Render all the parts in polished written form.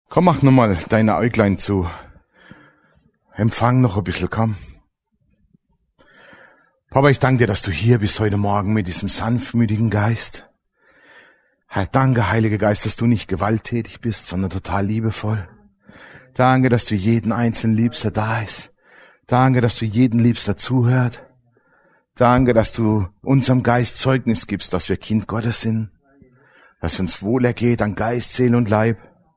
Komm, mach nochmal deine Äuglein zu. Empfang noch ein bisschen, komm. Papa, ich danke dir, dass du hier bist heute Morgen mit diesem sanftmütigen Geist. Herr, danke, Heiliger Geist, dass du nicht gewalttätig bist, sondern total liebevoll. Danke, dass du jeden Einzelnen liebst, der da ist. Danke, dass du jeden liebst, der zuhört. Danke, dass du unserem Geist Zeugnis gibst, dass wir Kind Gottes sind. Dass uns wohlergeht an Geist, Seele und Leib.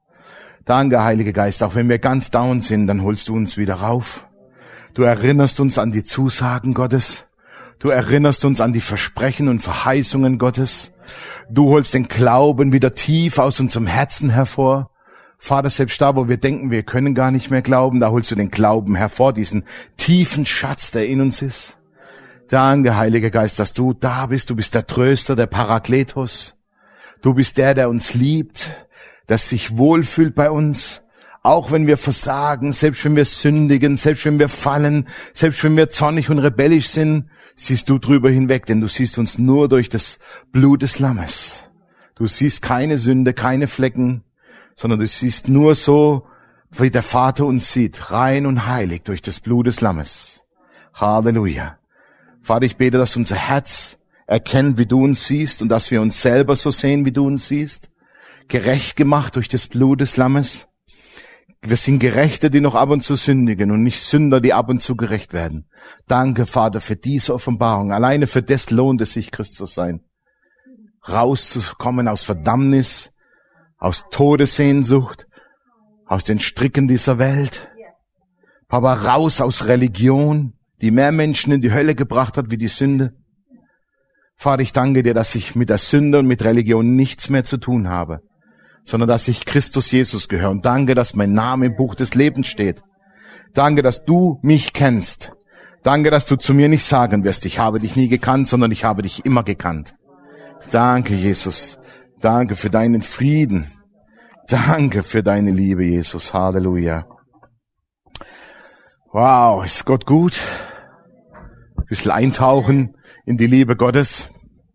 Danke, Heiliger Geist, auch wenn wir ganz down sind, dann holst du uns wieder rauf. Du erinnerst uns an die Zusagen Gottes. Du erinnerst uns an die Versprechen und Verheißungen Gottes. Du holst den Glauben wieder tief aus unserem Herzen hervor. Vater, selbst da, wo wir denken, wir können gar nicht mehr glauben, da holst du den Glauben hervor, diesen tiefen Schatz, der in uns ist. Danke, Heiliger Geist, dass du da bist. Du bist der Tröster, der Parakletos. Du bist der uns liebt, der sich wohlfühlt bei uns. Auch wenn wir versagen, selbst wenn wir sündigen, selbst wenn wir fallen, selbst wenn wir zornig und rebellisch sind, siehst du drüber hinweg, denn du siehst uns nur durch das Blut des Lammes. Du siehst keine Sünde, keine Flecken, sondern du siehst nur so, wie der Vater uns sieht, rein und heilig durch das Blut des Lammes. Halleluja. Vater, ich bete, dass unser Herz erkennt, wie du uns siehst und dass wir uns selber so sehen, wie du uns siehst. Gerecht gemacht durch das Blut des Lammes. Wir sind Gerechte, die noch ab und zu sündigen und nicht Sünder, die ab und zu gerecht werden. Danke, Vater, für diese Offenbarung. Alleine für das lohnt es sich, Christ zu sein. Rauszukommen aus Verdammnis, aus Todessehnsucht, aus den Stricken dieser Welt. Papa, raus aus Religion, die mehr Menschen in die Hölle gebracht hat wie die Sünde. Vater, ich danke dir, dass ich mit der Sünde und mit Religion nichts mehr zu tun habe, sondern dass ich Christus Jesus gehöre. Und danke, dass mein Name im Buch des Lebens steht. Danke, dass du mich kennst. Danke, dass du zu mir nicht sagen wirst, ich habe dich nie gekannt, sondern ich habe dich immer gekannt. Danke, Jesus. Danke für deinen Frieden. Danke für deine Liebe, Jesus. Halleluja. Wow, ist Gott gut? Ein bisschen eintauchen in die Liebe Gottes.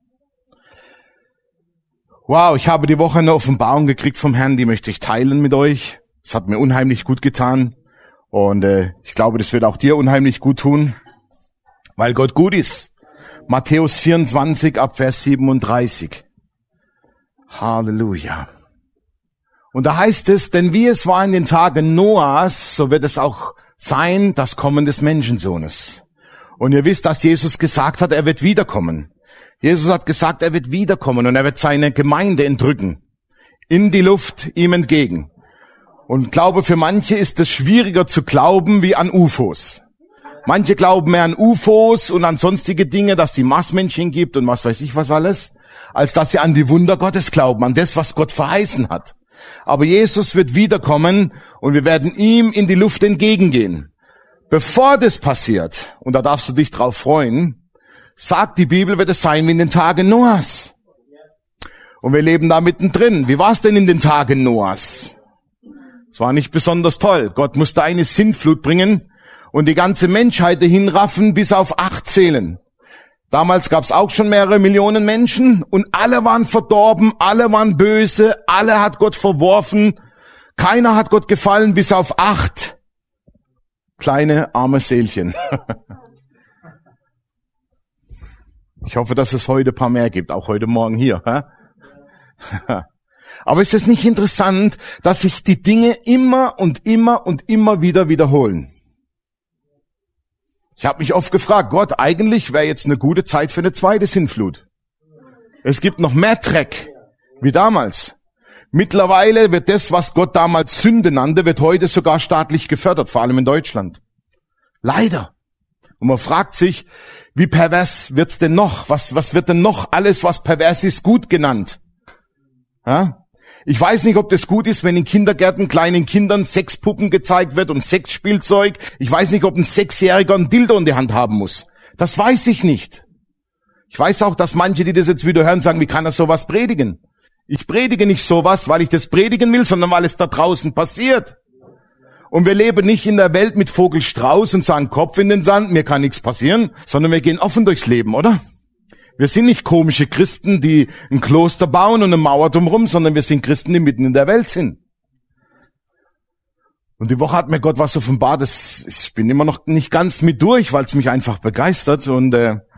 Wow, ich habe die Woche eine Offenbarung gekriegt vom Herrn, die möchte ich teilen mit euch. Es hat mir unheimlich gut getan und ich glaube, das wird auch dir unheimlich gut tun, weil Gott gut ist. Matthäus 24 ab Vers 37. Halleluja. Und da heißt es, denn wie es war in den Tagen Noahs, so wird es auch sein, das Kommen des Menschensohnes. Und ihr wisst, dass Jesus gesagt hat, er wird wiederkommen. Jesus hat gesagt, er wird wiederkommen und er wird seine Gemeinde entrücken. In die Luft ihm entgegen. Und glaube, für manche ist es schwieriger zu glauben wie an UFOs. Manche glauben mehr an UFOs und an sonstige Dinge, dass die Marsmännchen gibt und was weiß ich was alles, als dass sie an die Wunder Gottes glauben, an das, was Gott verheißen hat. Aber Jesus wird wiederkommen und wir werden ihm in die Luft entgegengehen. Bevor das passiert, und da darfst du dich drauf freuen, sagt die Bibel, wird es sein wie in den Tagen Noahs. Und wir leben da mittendrin. Wie war es denn in den Tagen Noahs? Es war nicht besonders toll. Gott musste eine Sintflut bringen und die ganze Menschheit dahin bis auf 8 zählen. Damals gab es auch schon mehrere Millionen Menschen und alle waren verdorben, alle waren böse, alle hat Gott verworfen. Keiner hat Gott gefallen, bis auf 8 kleine arme Seelchen. Ich hoffe, dass es heute ein paar mehr gibt, auch heute Morgen hier. Aber ist es nicht interessant, dass sich die Dinge immer und immer und immer wieder wiederholen? Ich habe mich oft gefragt, Gott, eigentlich wäre jetzt eine gute Zeit für eine zweite Sintflut. Es gibt noch mehr Dreck wie damals. Mittlerweile wird das, was Gott damals Sünde nannte, wird heute sogar staatlich gefördert, vor allem in Deutschland. Leider. Und man fragt sich, wie pervers wird's denn noch? Was wird denn noch alles, was pervers ist, gut genannt? Ja? Ich weiß nicht, ob das gut ist, wenn in Kindergärten kleinen Kindern Sexpuppen gezeigt wird und Sexspielzeug. Ich weiß nicht, ob ein 6-Jähriger ein Dildo in die Hand haben muss. Das weiß ich nicht. Ich weiß auch, dass manche, die das jetzt wieder hören, sagen, wie kann er sowas predigen? Ich predige nicht sowas, weil ich das predigen will, sondern weil es da draußen passiert. Und wir leben nicht in der Welt mit Vogelstrauß und sagen Kopf in den Sand, mir kann nichts passieren, sondern wir gehen offen durchs Leben, oder? Wir sind nicht komische Christen, die ein Kloster bauen und eine Mauer drumherum, sondern wir sind Christen, die mitten in der Welt sind. Und die Woche hat mir Gott was offenbart. Ich bin immer noch nicht ganz mit durch, weil es mich einfach begeistert und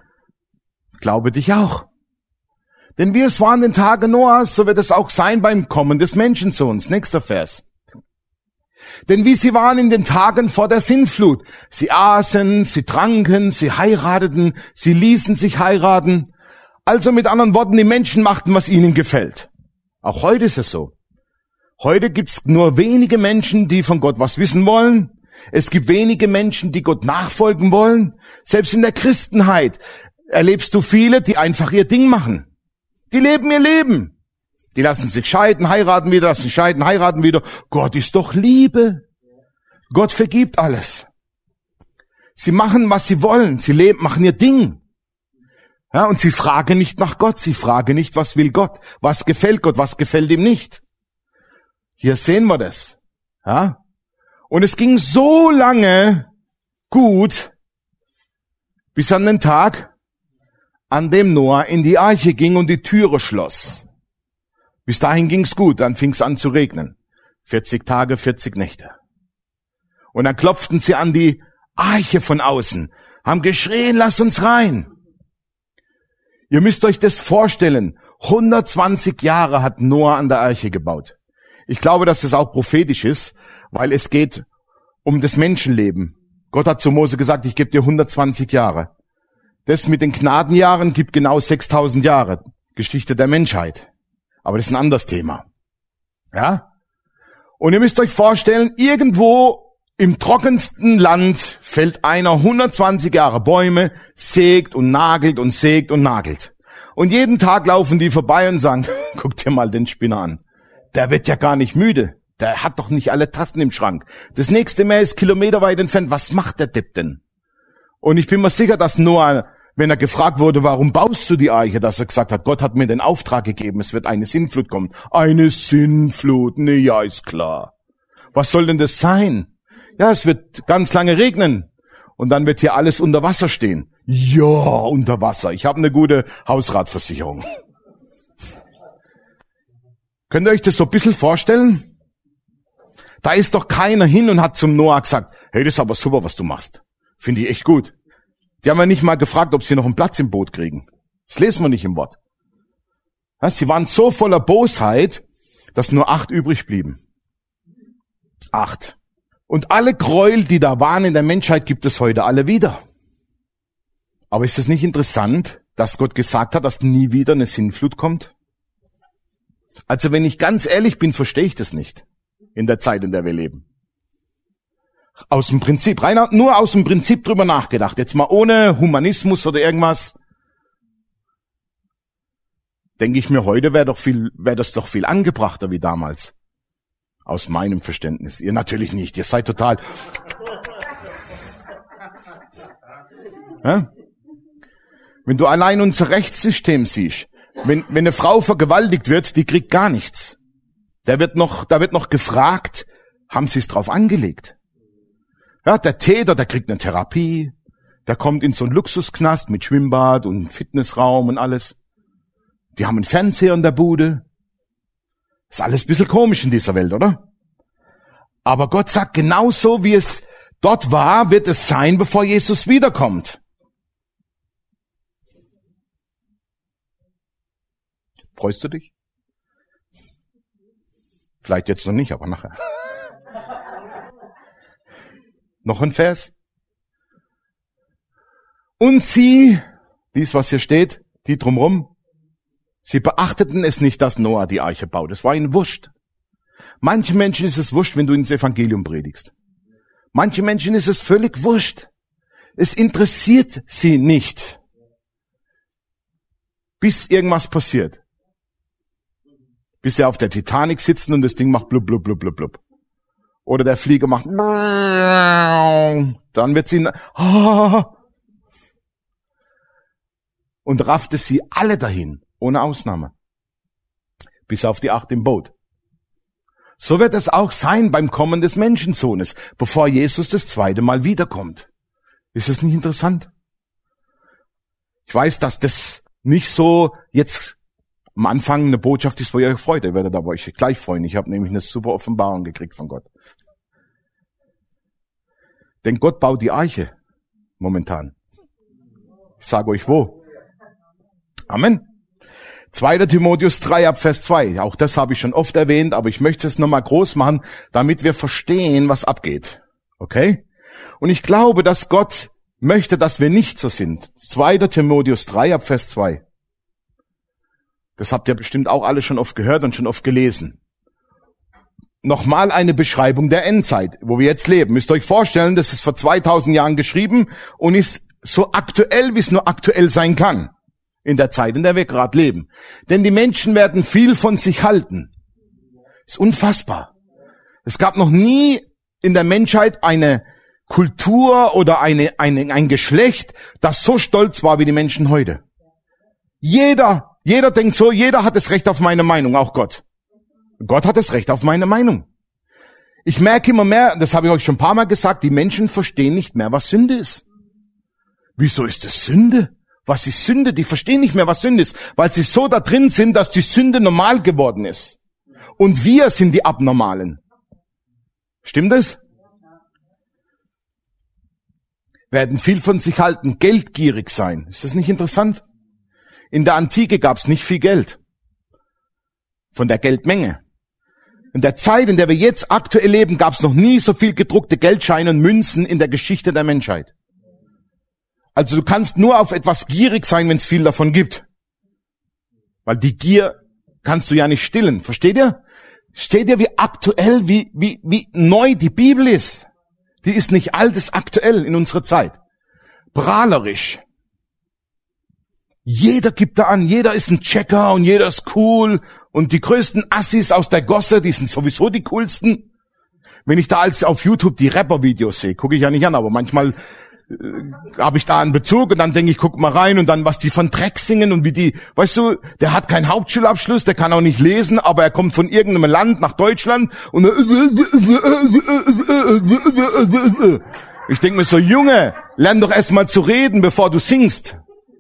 glaube dich auch. Denn wie es war in den Tagen Noahs, so wird es auch sein beim Kommen des Menschensohns. Nächster Vers. Denn wie sie waren in den Tagen vor der Sintflut. Sie aßen, sie tranken, sie heirateten, sie ließen sich heiraten. Also mit anderen Worten, die Menschen machten, was ihnen gefällt. Auch heute ist es so. Heute gibt's nur wenige Menschen, die von Gott was wissen wollen. Es gibt wenige Menschen, die Gott nachfolgen wollen. Selbst in der Christenheit erlebst du viele, die einfach ihr Ding machen. Die leben ihr Leben. Die lassen sich scheiden, heiraten wieder, lassen sich scheiden, heiraten wieder. Gott ist doch Liebe. Gott vergibt alles. Sie machen, was sie wollen. Sie machen ihr Ding. Ja, und sie fragen nicht nach Gott. Sie fragen nicht, was will Gott? Was gefällt Gott? Was gefällt ihm nicht? Hier sehen wir das. Ja? Und es ging so lange gut, bis an den Tag, an dem Noah in die Arche ging und die Türe schloss. Bis dahin ging's gut, dann fing's an zu regnen. 40 Tage, 40 Nächte. Und dann klopften sie an die Arche von außen, haben geschrien, lass uns rein. Ihr müsst euch das vorstellen, 120 Jahre hat Noah an der Arche gebaut. Ich glaube, dass das auch prophetisch ist, weil es geht um das Menschenleben. Gott hat zu Mose gesagt, ich gebe dir 120 Jahre. Das mit den Gnadenjahren gibt genau 6000 Jahre. Geschichte der Menschheit. Aber das ist ein anderes Thema. Ja? Und ihr müsst euch vorstellen, irgendwo im trockensten Land fällt einer 120 Jahre Bäume, sägt und nagelt und sägt und nagelt. Und jeden Tag laufen die vorbei und sagen, guck dir mal den Spinner an. Der wird ja gar nicht müde. Der hat doch nicht alle Tassen im Schrank. Das nächste Meer ist kilometerweit entfernt. Was macht der Depp denn? Und ich bin mir sicher, dass Noah, wenn er gefragt wurde, warum baust du die Arche, dass er gesagt hat, Gott hat mir den Auftrag gegeben, es wird eine Sintflut kommen. Eine Sintflut, ne, ja, ist klar. Was soll denn das sein? Ja, es wird ganz lange regnen. Und dann wird hier alles unter Wasser stehen. Ja, unter Wasser. Ich habe eine gute Hausratversicherung. Könnt ihr euch das so ein bisschen vorstellen? Da ist doch keiner hin und hat zum Noah gesagt, hey, das ist aber super, was du machst. Finde ich echt gut. Die haben ja nicht mal gefragt, ob sie noch einen Platz im Boot kriegen. Das lesen wir nicht im Wort. Ja, sie waren so voller Bosheit, dass nur 8 übrig blieben. 8. Und alle Gräuel, die da waren in der Menschheit, gibt es heute alle wieder. Aber ist es nicht interessant, dass Gott gesagt hat, dass nie wieder eine Sintflut kommt? Also wenn ich ganz ehrlich bin, verstehe ich das nicht in der Zeit, in der wir leben. Aus dem Prinzip, Reinhard, nur aus dem Prinzip drüber nachgedacht. Jetzt mal ohne Humanismus oder irgendwas. Denke ich mir, heute wäre das doch viel angebrachter wie damals. Aus meinem Verständnis. Ihr natürlich nicht. Ihr seid total... Ja? Wenn du allein unser Rechtssystem siehst, wenn eine Frau vergewaltigt wird, die kriegt gar nichts. Da wird noch gefragt, haben sie es drauf angelegt? Ja, der Täter, der kriegt eine Therapie, der kommt in so einen Luxusknast mit Schwimmbad und Fitnessraum und alles. Die haben einen Fernseher in der Bude. Ist alles ein bisschen komisch in dieser Welt, oder? Aber Gott sagt, genauso wie es dort war, wird es sein, bevor Jesus wiederkommt. Freust du dich? Vielleicht jetzt noch nicht, aber nachher. Noch ein Vers. Und sie, dies was hier steht, die drumrum, sie beachteten es nicht, dass Noah die Arche baut. Es war ihnen wurscht. Manchen Menschen ist es wurscht, wenn du ins Evangelium predigst. Manchen Menschen ist es völlig wurscht. Es interessiert sie nicht, bis irgendwas passiert. Bis sie auf der Titanic sitzen und das Ding macht blub, blub, blub, blub, blub. Oder der Flieger macht dann wird sie und raffte sie alle dahin, ohne Ausnahme. Bis auf die 8 im Boot. So wird es auch sein beim Kommen des Menschensohnes, bevor Jesus das 2. Mal wiederkommt. Ist es nicht interessant? Ich weiß, dass das nicht so jetzt am Anfang eine Botschaft ist, wo ihr euch freut. Ihr werdet aber euch gleich freuen. Ich habe nämlich eine super Offenbarung gekriegt von Gott. Denn Gott baut die Arche momentan. Ich sage euch wo. Amen. 2. Timotheus 3 ab Vers 2. Auch das habe ich schon oft erwähnt, aber ich möchte es nochmal groß machen, damit wir verstehen, was abgeht. Okay? Und ich glaube, dass Gott möchte, dass wir nicht so sind. 2. Timotheus 3 ab Vers 2. Das habt ihr bestimmt auch alle schon oft gehört und schon oft gelesen. Nochmal eine Beschreibung der Endzeit, wo wir jetzt leben. Müsst ihr euch vorstellen, das ist vor 2000 Jahren geschrieben und ist so aktuell, wie es nur aktuell sein kann. In der Zeit, in der wir gerade leben. Denn die Menschen werden viel von sich halten. Ist unfassbar. Es gab noch nie in der Menschheit eine Kultur oder ein Geschlecht, das so stolz war wie die Menschen heute. Jeder denkt so, jeder hat das Recht auf meine Meinung, auch Gott. Gott hat das Recht auf meine Meinung. Ich merke immer mehr, das habe ich euch schon ein paar Mal gesagt, die Menschen verstehen nicht mehr, was Sünde ist. Wieso ist es Sünde? Was ist Sünde? Die verstehen nicht mehr, was Sünde ist, weil sie so da drin sind, dass die Sünde normal geworden ist. Und wir sind die Abnormalen. Stimmt es? Werden viel von sich halten, geldgierig sein. Ist das nicht interessant? In der Antike gab es nicht viel Geld. Von der Geldmenge. In der Zeit, in der wir jetzt aktuell leben, gab es noch nie so viel gedruckte Geldscheine und Münzen in der Geschichte der Menschheit. Also du kannst nur auf etwas gierig sein, wenn es viel davon gibt. Weil die Gier kannst du ja nicht stillen. Versteht ihr? Versteht ihr, wie aktuell, wie neu die Bibel ist? Die ist nicht alt, ist aktuell in unserer Zeit. Prahlerisch. Jeder gibt da an, jeder ist ein Checker und jeder ist cool. Und die größten Assis aus der Gosse, die sind sowieso die coolsten. Wenn ich da auf YouTube die Rapper-Videos sehe, gucke ich ja nicht an, aber manchmal habe ich da einen Bezug und dann denke ich, guck mal rein und dann, was die von Dreck singen und wie die, weißt du, der hat keinen Hauptschulabschluss, der kann auch nicht lesen, aber er kommt von irgendeinem Land nach Deutschland und ich denke mir so, Junge, lern doch erst mal zu reden, bevor du singst.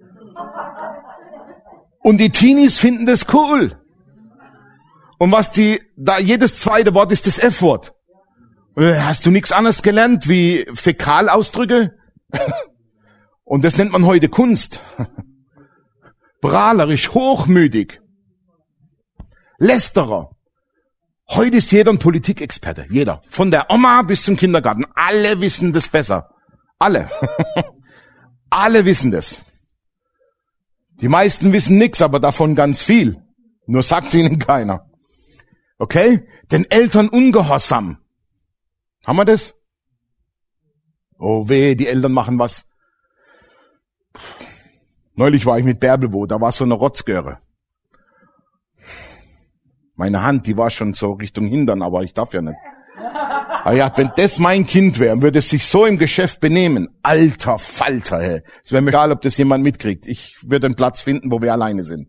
Und die Teenies finden das cool. Und jedes zweite Wort ist das F-Wort. Hast du nichts anderes gelernt wie Fäkalausdrücke? Und das nennt man heute Kunst. Prahlerisch, hochmütig. Lästerer. Heute ist jeder ein Politikexperte. Jeder. Von der Oma bis zum Kindergarten. Alle wissen das besser. Alle. Alle wissen das. Die meisten wissen nichts, aber davon ganz viel. Nur sagt's ihnen keiner. Okay? Den Eltern ungehorsam. Haben wir das? Oh weh, die Eltern machen was. Neulich war ich mit Bärbel wo, da war so eine Rotzgöre. Meine Hand, die war schon so Richtung Hintern, aber ich darf ja nicht. Aber ja, wenn das mein Kind wäre, würde es sich so im Geschäft benehmen. Alter Falter, hey. Es wäre mir egal, ob das jemand mitkriegt. Ich würde einen Platz finden, wo wir alleine sind.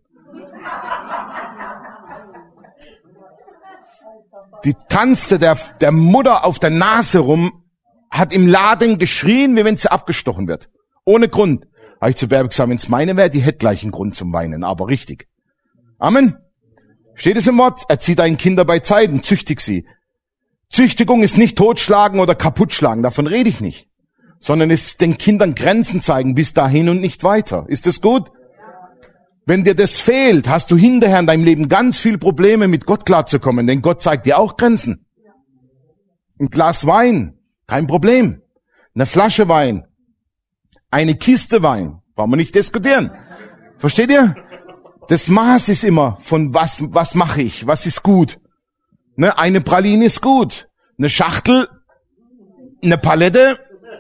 Die tanzte der Mutter auf der Nase rum, hat im Laden geschrien, wie wenn sie abgestochen wird. Ohne Grund. Habe ich zu Bärbel gesagt, wenn es meine wäre, die hätte gleich einen Grund zum Weinen, aber richtig. Amen. Steht es im Wort? Erzieh deine Kinder bei Zeiten, züchtig sie. Züchtigung ist nicht totschlagen oder kaputtschlagen, davon rede ich nicht. Sondern es ist den Kindern Grenzen zeigen, bis dahin und nicht weiter. Ist das gut? Wenn dir das fehlt, hast du hinterher in deinem Leben ganz viel Probleme, mit Gott klarzukommen, denn Gott zeigt dir auch Grenzen. Ein Glas Wein, kein Problem. Eine Flasche Wein, eine Kiste Wein, brauchen wir nicht diskutieren. Versteht ihr? Das Maß ist immer von was mache ich, was ist gut. Ne, eine Praline ist gut, eine Schachtel, eine Palette.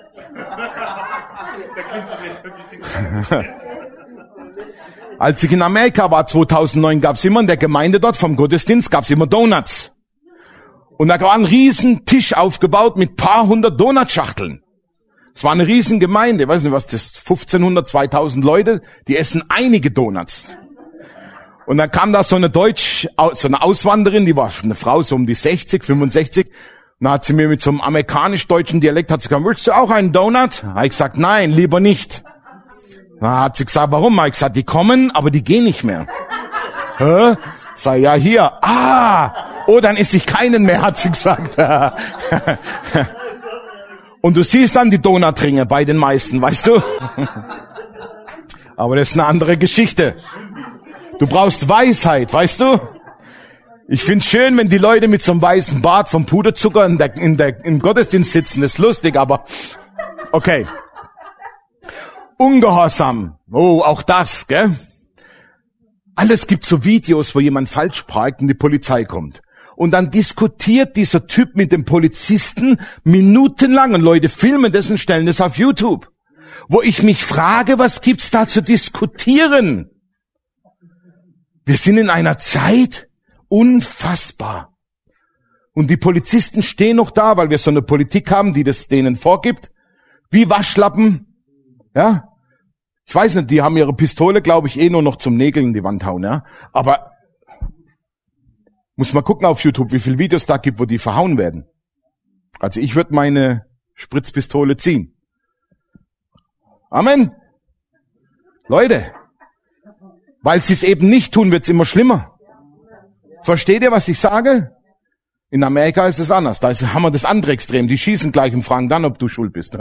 Als ich in Amerika war, 2009, gab's immer in der Gemeinde dort, vom Gottesdienst, gab's immer Donuts. Und da war ein riesen Tisch aufgebaut mit paar hundert Donutschachteln. Es war eine riesen Gemeinde, ich weiß nicht was das, 1500, 2000 Leute, die essen einige Donuts. Und dann kam da so eine Auswanderin, die war eine Frau so um die 60, 65. Und dann hat sie mir mit so einem amerikanisch-deutschen Dialekt hat sie gesagt, willst du auch einen Donut? Da habe ich gesagt, nein, lieber nicht. Da hat sie gesagt, warum? Da habe ich gesagt, die kommen, aber die gehen nicht mehr. Hä? Sag, ja, hier. Oh, dann esse ich keinen mehr, hat sie gesagt. Und du siehst dann die Donutringe bei den meisten, weißt du? Aber das ist eine andere Geschichte. Du brauchst Weisheit, weißt du? Ich find's schön, wenn die Leute mit so einem weißen Bart vom Puderzucker im Gottesdienst sitzen. Das ist lustig, aber okay. Ungehorsam. Oh, auch das, gell? Alles gibt so Videos, wo jemand falsch parkt und die Polizei kommt. Und dann diskutiert dieser Typ mit dem Polizisten minutenlang und Leute filmen das und stellen das auf YouTube. Wo ich mich frage, was gibt's da zu diskutieren? Wir sind in einer Zeit, unfassbar. Und die Polizisten stehen noch da, weil wir so eine Politik haben, die das denen vorgibt. Wie Waschlappen. Ja? Ich weiß nicht, die haben ihre Pistole, glaube ich, nur noch zum Nägeln in die Wand hauen. Ja? Aber muss mal gucken auf YouTube, wie viele Videos da gibt, wo die verhauen werden. Also ich würde meine Spritzpistole ziehen. Amen. Leute, weil sie es eben nicht tun, wird es immer schlimmer. Versteht ihr, was ich sage? In Amerika ist es anders. Da haben wir das andere Extrem. Die schießen gleich und fragen dann, ob du schuld bist.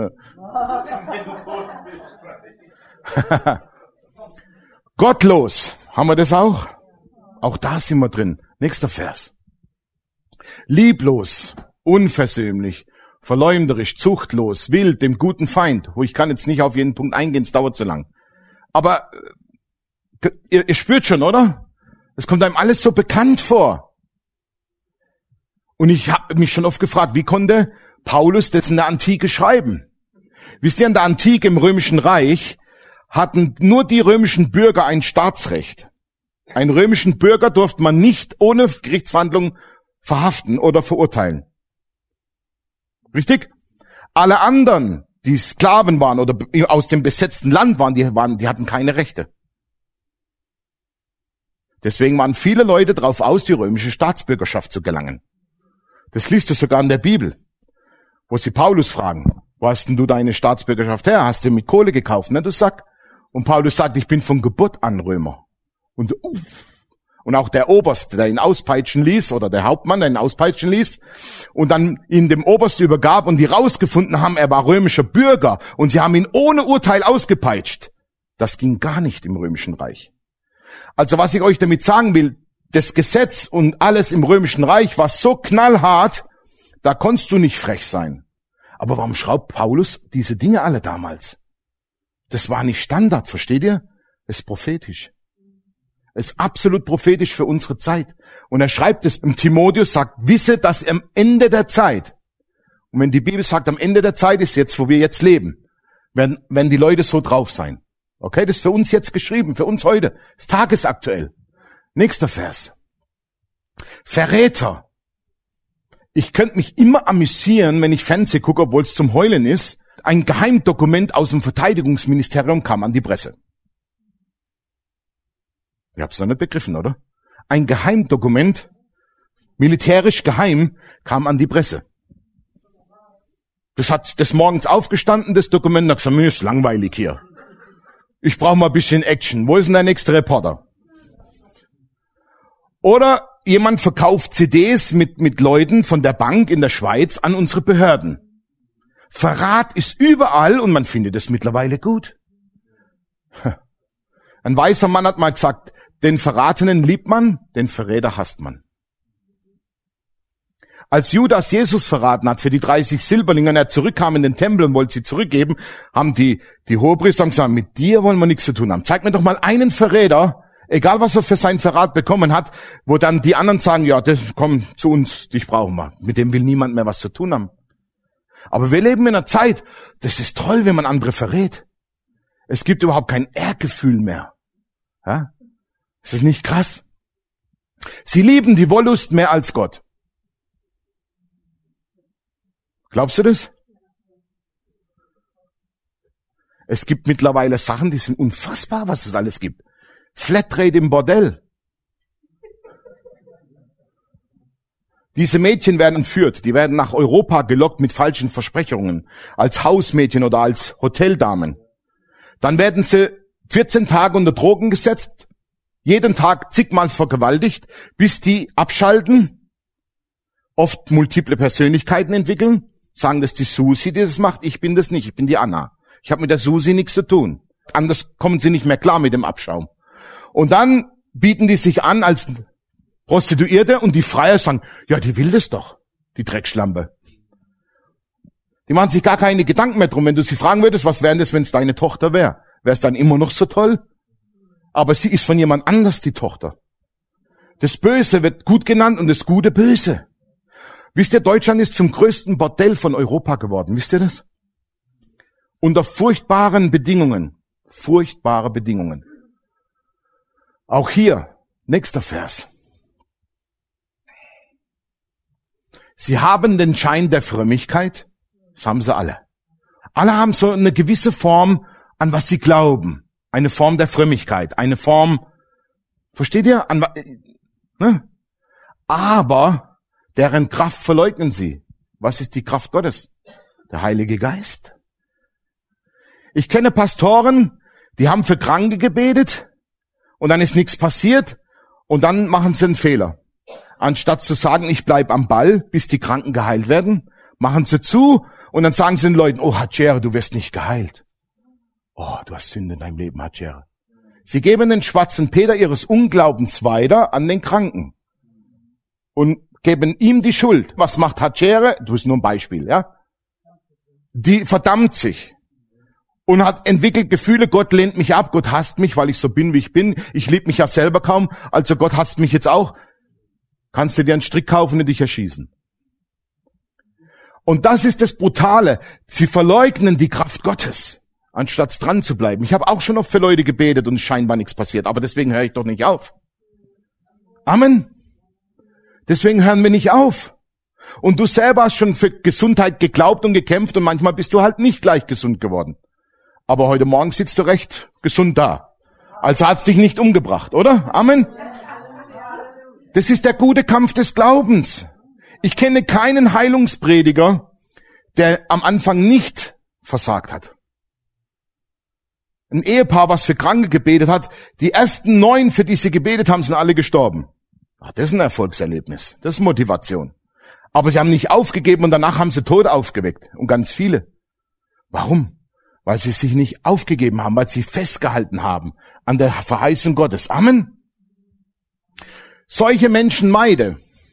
Gottlos. Haben wir das auch? Auch da sind wir drin. Nächster Vers. Lieblos, unversöhnlich, verleumderisch, zuchtlos, wild, dem guten Feind. Ich kann jetzt nicht auf jeden Punkt eingehen, es dauert zu lang. Aber ihr spürt schon, oder? Es kommt einem alles so bekannt vor. Und ich habe mich schon oft gefragt, wie konnte Paulus das in der Antike schreiben? Wisst ihr, in der Antike im Römischen Reich hatten nur die römischen Bürger ein Staatsrecht. Einen römischen Bürger durfte man nicht ohne Gerichtsverhandlung verhaften oder verurteilen. Richtig? Alle anderen, die Sklaven waren oder aus dem besetzten Land waren, die hatten keine Rechte. Deswegen waren viele Leute drauf aus, die römische Staatsbürgerschaft zu gelangen. Das liest du sogar in der Bibel, wo sie Paulus fragen, wo hast denn du deine Staatsbürgerschaft her? Hast du mit Kohle gekauft, ne, du Sack? Und Paulus sagt, ich bin von Geburt an Römer. Und auch der Oberst, der ihn auspeitschen ließ, oder der Hauptmann, der ihn auspeitschen ließ, und dann ihn dem Oberst übergab und die rausgefunden haben, er war römischer Bürger, und sie haben ihn ohne Urteil ausgepeitscht. Das ging gar nicht im Römischen Reich. Also was ich euch damit sagen will, das Gesetz und alles im Römischen Reich war so knallhart, da konntest du nicht frech sein. Aber warum schraubt Paulus diese Dinge alle damals? Das war nicht Standard, versteht ihr? Es ist prophetisch. Es ist absolut prophetisch für unsere Zeit. Und er schreibt es im Timotheus, sagt, wisse, dass am Ende der Zeit, und wenn die Bibel sagt, am Ende der Zeit ist jetzt, wo wir jetzt leben, werden die Leute so drauf sein. Okay, das ist für uns jetzt geschrieben, für uns heute. Das ist tagesaktuell. Nächster Vers. Verräter. Ich könnte mich immer amüsieren, wenn ich Fernsehen gucke, obwohl es zum Heulen ist. Ein Geheimdokument aus dem Verteidigungsministerium kam an die Presse. Ihr habt es noch nicht begriffen, oder? Ein Geheimdokument, militärisch geheim, kam an die Presse. Das hat des Morgens aufgestanden, das Dokument, hat gesagt, mir ist langweilig hier. Ich brauche mal ein bisschen Action. Wo ist denn der nächste Reporter? Oder jemand verkauft CDs mit Leuten von der Bank in der Schweiz an unsere Behörden. Verrat ist überall und man findet es mittlerweile gut. Ein weiser Mann hat mal gesagt, den Verratenen liebt man, den Verräter hasst man. Als Judas Jesus verraten hat für die 30 Silberlinge und er zurückkam in den Tempel und wollte sie zurückgeben, haben die Hohepriester gesagt, mit dir wollen wir nichts zu tun haben. Zeig mir doch mal einen Verräter, egal was er für seinen Verrat bekommen hat, wo dann die anderen sagen, ja, komm zu uns, dich brauchen wir. Mit dem will niemand mehr was zu tun haben. Aber wir leben in einer Zeit, das ist toll, wenn man andere verrät. Es gibt überhaupt kein Ehrgefühl mehr. Ja? Ist das nicht krass? Sie lieben die Wollust mehr als Gott. Glaubst du das? Es gibt mittlerweile Sachen, die sind unfassbar, was es alles gibt. Flatrate im Bordell. Diese Mädchen werden entführt, die werden nach Europa gelockt mit falschen Versprechungen, als Hausmädchen oder als Hoteldamen. Dann werden sie 14 Tage unter Drogen gesetzt, jeden Tag zigmal vergewaltigt, bis die abschalten, oft multiple Persönlichkeiten entwickeln sagen, das ist die Susi, die das macht. Ich bin das nicht, ich bin die Anna. Ich habe mit der Susi nichts zu tun. Anders kommen sie nicht mehr klar mit dem Abschaum. Und dann bieten die sich an als Prostituierte und die Freier sagen, ja, die will das doch, die Dreckschlampe. Die machen sich gar keine Gedanken mehr drum. Wenn du sie fragen würdest, was wäre das, wenn es deine Tochter wäre? Wäre es dann immer noch so toll? Aber sie ist von jemand anders die Tochter. Das Böse wird gut genannt und das Gute böse. Wisst ihr, Deutschland ist zum größten Bordell von Europa geworden. Wisst ihr das? Unter furchtbaren Bedingungen. Furchtbare Bedingungen. Auch hier, nächster Vers. Sie haben den Schein der Frömmigkeit. Das haben sie alle. Alle haben so eine gewisse Form, an was sie glauben. Eine Form der Frömmigkeit. Eine Form, versteht ihr? Ne? Aber deren Kraft verleugnen sie. Was ist die Kraft Gottes? Der Heilige Geist. Ich kenne Pastoren, die haben für Kranke gebetet und dann ist nichts passiert und dann machen sie einen Fehler. Anstatt zu sagen, ich bleib am Ball, bis die Kranken geheilt werden, machen sie zu und dann sagen sie den Leuten, oh Hadjere, du wirst nicht geheilt. Oh, du hast Sünde in deinem Leben, Hadjere. Sie geben den schwarzen Peter ihres Unglaubens weiter an den Kranken und geben ihm die Schuld. Was macht Hadjere? Du bist nur ein Beispiel, ja? Die verdammt sich und entwickelt Gefühle, Gott lehnt mich ab, Gott hasst mich, weil ich so bin, wie ich bin. Ich liebe mich ja selber kaum, also Gott hasst mich jetzt auch. Kannst du dir einen Strick kaufen und dich erschießen. Und das ist das Brutale. Sie verleugnen die Kraft Gottes, anstatt dran zu bleiben. Ich habe auch schon oft für Leute gebetet und scheinbar nichts passiert, aber deswegen höre ich doch nicht auf. Amen. Deswegen hören wir nicht auf. Und du selber hast schon für Gesundheit geglaubt und gekämpft und manchmal bist du halt nicht gleich gesund geworden. Aber heute Morgen sitzt du recht gesund da. Also hat's dich nicht umgebracht, oder? Amen. Das ist der gute Kampf des Glaubens. Ich kenne keinen Heilungsprediger, der am Anfang nicht versagt hat. Ein Ehepaar, was für Kranke gebetet hat, die ersten 9, für die sie gebetet haben, sind alle gestorben. Ach, das ist ein Erfolgserlebnis. Das ist Motivation. Aber sie haben nicht aufgegeben und danach haben sie Tote aufgeweckt. Und ganz viele. Warum? Weil sie sich nicht aufgegeben haben, weil sie festgehalten haben an der Verheißung Gottes. Amen. Solche Menschen meide.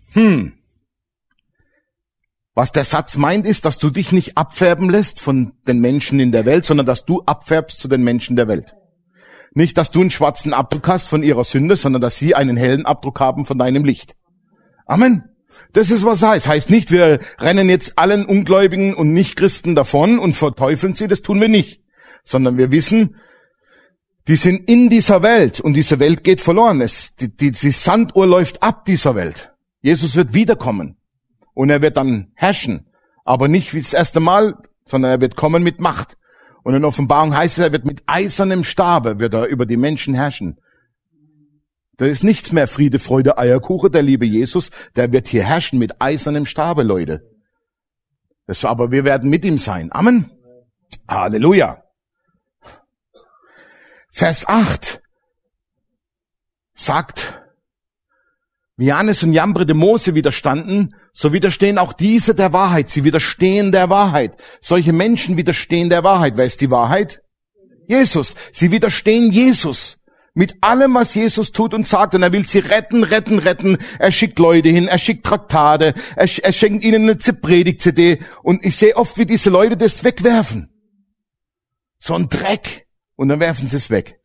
Was der Satz meint, ist, dass du dich nicht abfärben lässt von den Menschen in der Welt, sondern dass du abfärbst zu den Menschen der Welt. Nicht, dass du einen schwarzen Abdruck hast von ihrer Sünde, sondern dass sie einen hellen Abdruck haben von deinem Licht. Amen. Das ist, was heißt. Heißt nicht, wir rennen jetzt allen Ungläubigen und Nichtchristen davon und verteufeln sie, das tun wir nicht. Sondern wir wissen, die sind in dieser Welt und diese Welt geht verloren. Die Sanduhr läuft ab dieser Welt. Jesus wird wiederkommen und er wird dann herrschen, aber nicht wie das erste Mal, sondern er wird kommen mit Macht. Und in Offenbarung heißt es, er wird mit eisernem Stabe wird er über die Menschen herrschen. Da ist nichts mehr Friede, Freude, Eierkuchen, der liebe Jesus, der wird hier herrschen mit eisernem Stabe, Leute. Aber wir werden mit ihm sein. Amen. Halleluja. Vers 8 sagt, wie Jannes und Jambres dem Mose widerstanden, so widerstehen auch diese der Wahrheit. Sie widerstehen der Wahrheit. Solche Menschen widerstehen der Wahrheit. Wer ist die Wahrheit? Jesus. Sie widerstehen Jesus. Mit allem, was Jesus tut und sagt. Und er will sie retten. Er schickt Leute hin, er schickt Traktate, er schenkt ihnen eine Predigt-CD. Und ich sehe oft, wie diese Leute das wegwerfen. So ein Dreck. Und dann werfen sie es weg.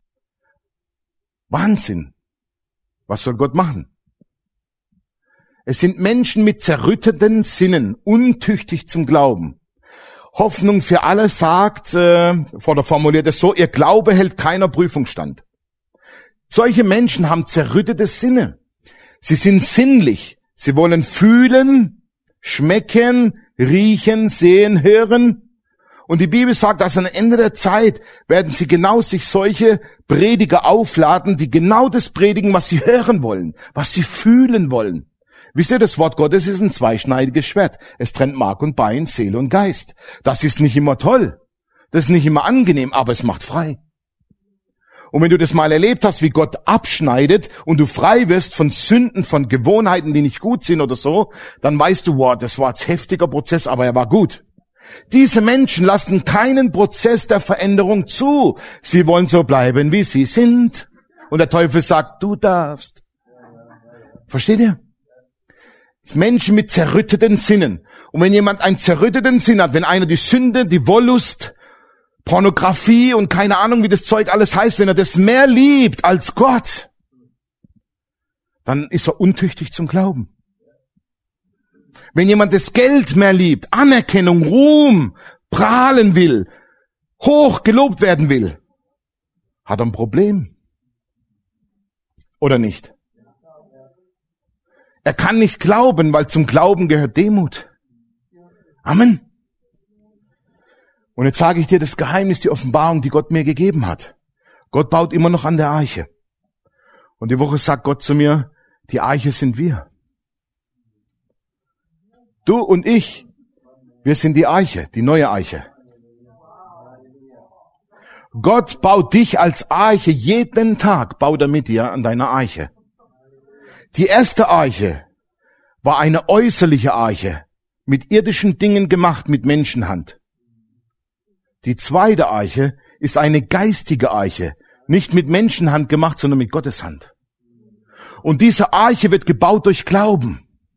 Wahnsinn. Was soll Gott machen? Es sind Menschen mit zerrütteten Sinnen, untüchtig zum Glauben. Hoffnung für alle sagt, oder formuliert es so, ihr Glaube hält keiner Prüfung stand. Solche Menschen haben zerrüttete Sinne. Sie sind sinnlich. Sie wollen fühlen, schmecken, riechen, sehen, hören. Und die Bibel sagt, dass am Ende der Zeit werden sie genau sich solche Prediger aufladen, die genau das predigen, was sie hören wollen, was sie fühlen wollen. Wisst ihr, das Wort Gottes ist ein zweischneidiges Schwert. Es trennt Mark und Bein, Seele und Geist. Das ist nicht immer toll. Das ist nicht immer angenehm, aber es macht frei. Und wenn du das mal erlebt hast, wie Gott abschneidet und du frei wirst von Sünden, von Gewohnheiten, die nicht gut sind oder so, dann weißt du, wow, das war ein heftiger Prozess, aber er war gut. Diese Menschen lassen keinen Prozess der Veränderung zu. Sie wollen so bleiben, wie sie sind. Und der Teufel sagt, du darfst. Versteht ihr? Menschen mit zerrütteten Sinnen. Und wenn jemand einen zerrütteten Sinn hat, wenn einer die Sünde, die Wollust, Pornografie und keine Ahnung, wie das Zeug alles heißt, wenn er das mehr liebt als Gott, dann ist er untüchtig zum Glauben. Wenn jemand das Geld mehr liebt, Anerkennung, Ruhm, prahlen will, hoch gelobt werden will, hat er ein Problem. Oder nicht? Er kann nicht glauben, weil zum Glauben gehört Demut. Amen. Und jetzt sage ich dir das Geheimnis, die Offenbarung, die Gott mir gegeben hat. Gott baut immer noch an der Arche. Und die Woche sagt Gott zu mir, die Arche sind wir. Du und ich, wir sind die Arche, die neue Arche. Gott baut dich als Arche jeden Tag, baut er mit dir an deiner Arche. Die erste Arche war eine äußerliche Arche, mit irdischen Dingen gemacht, mit Menschenhand. Die zweite Arche ist eine geistige Arche, nicht mit Menschenhand gemacht, sondern mit Gottes Hand. Und diese Arche wird gebaut durch Glauben.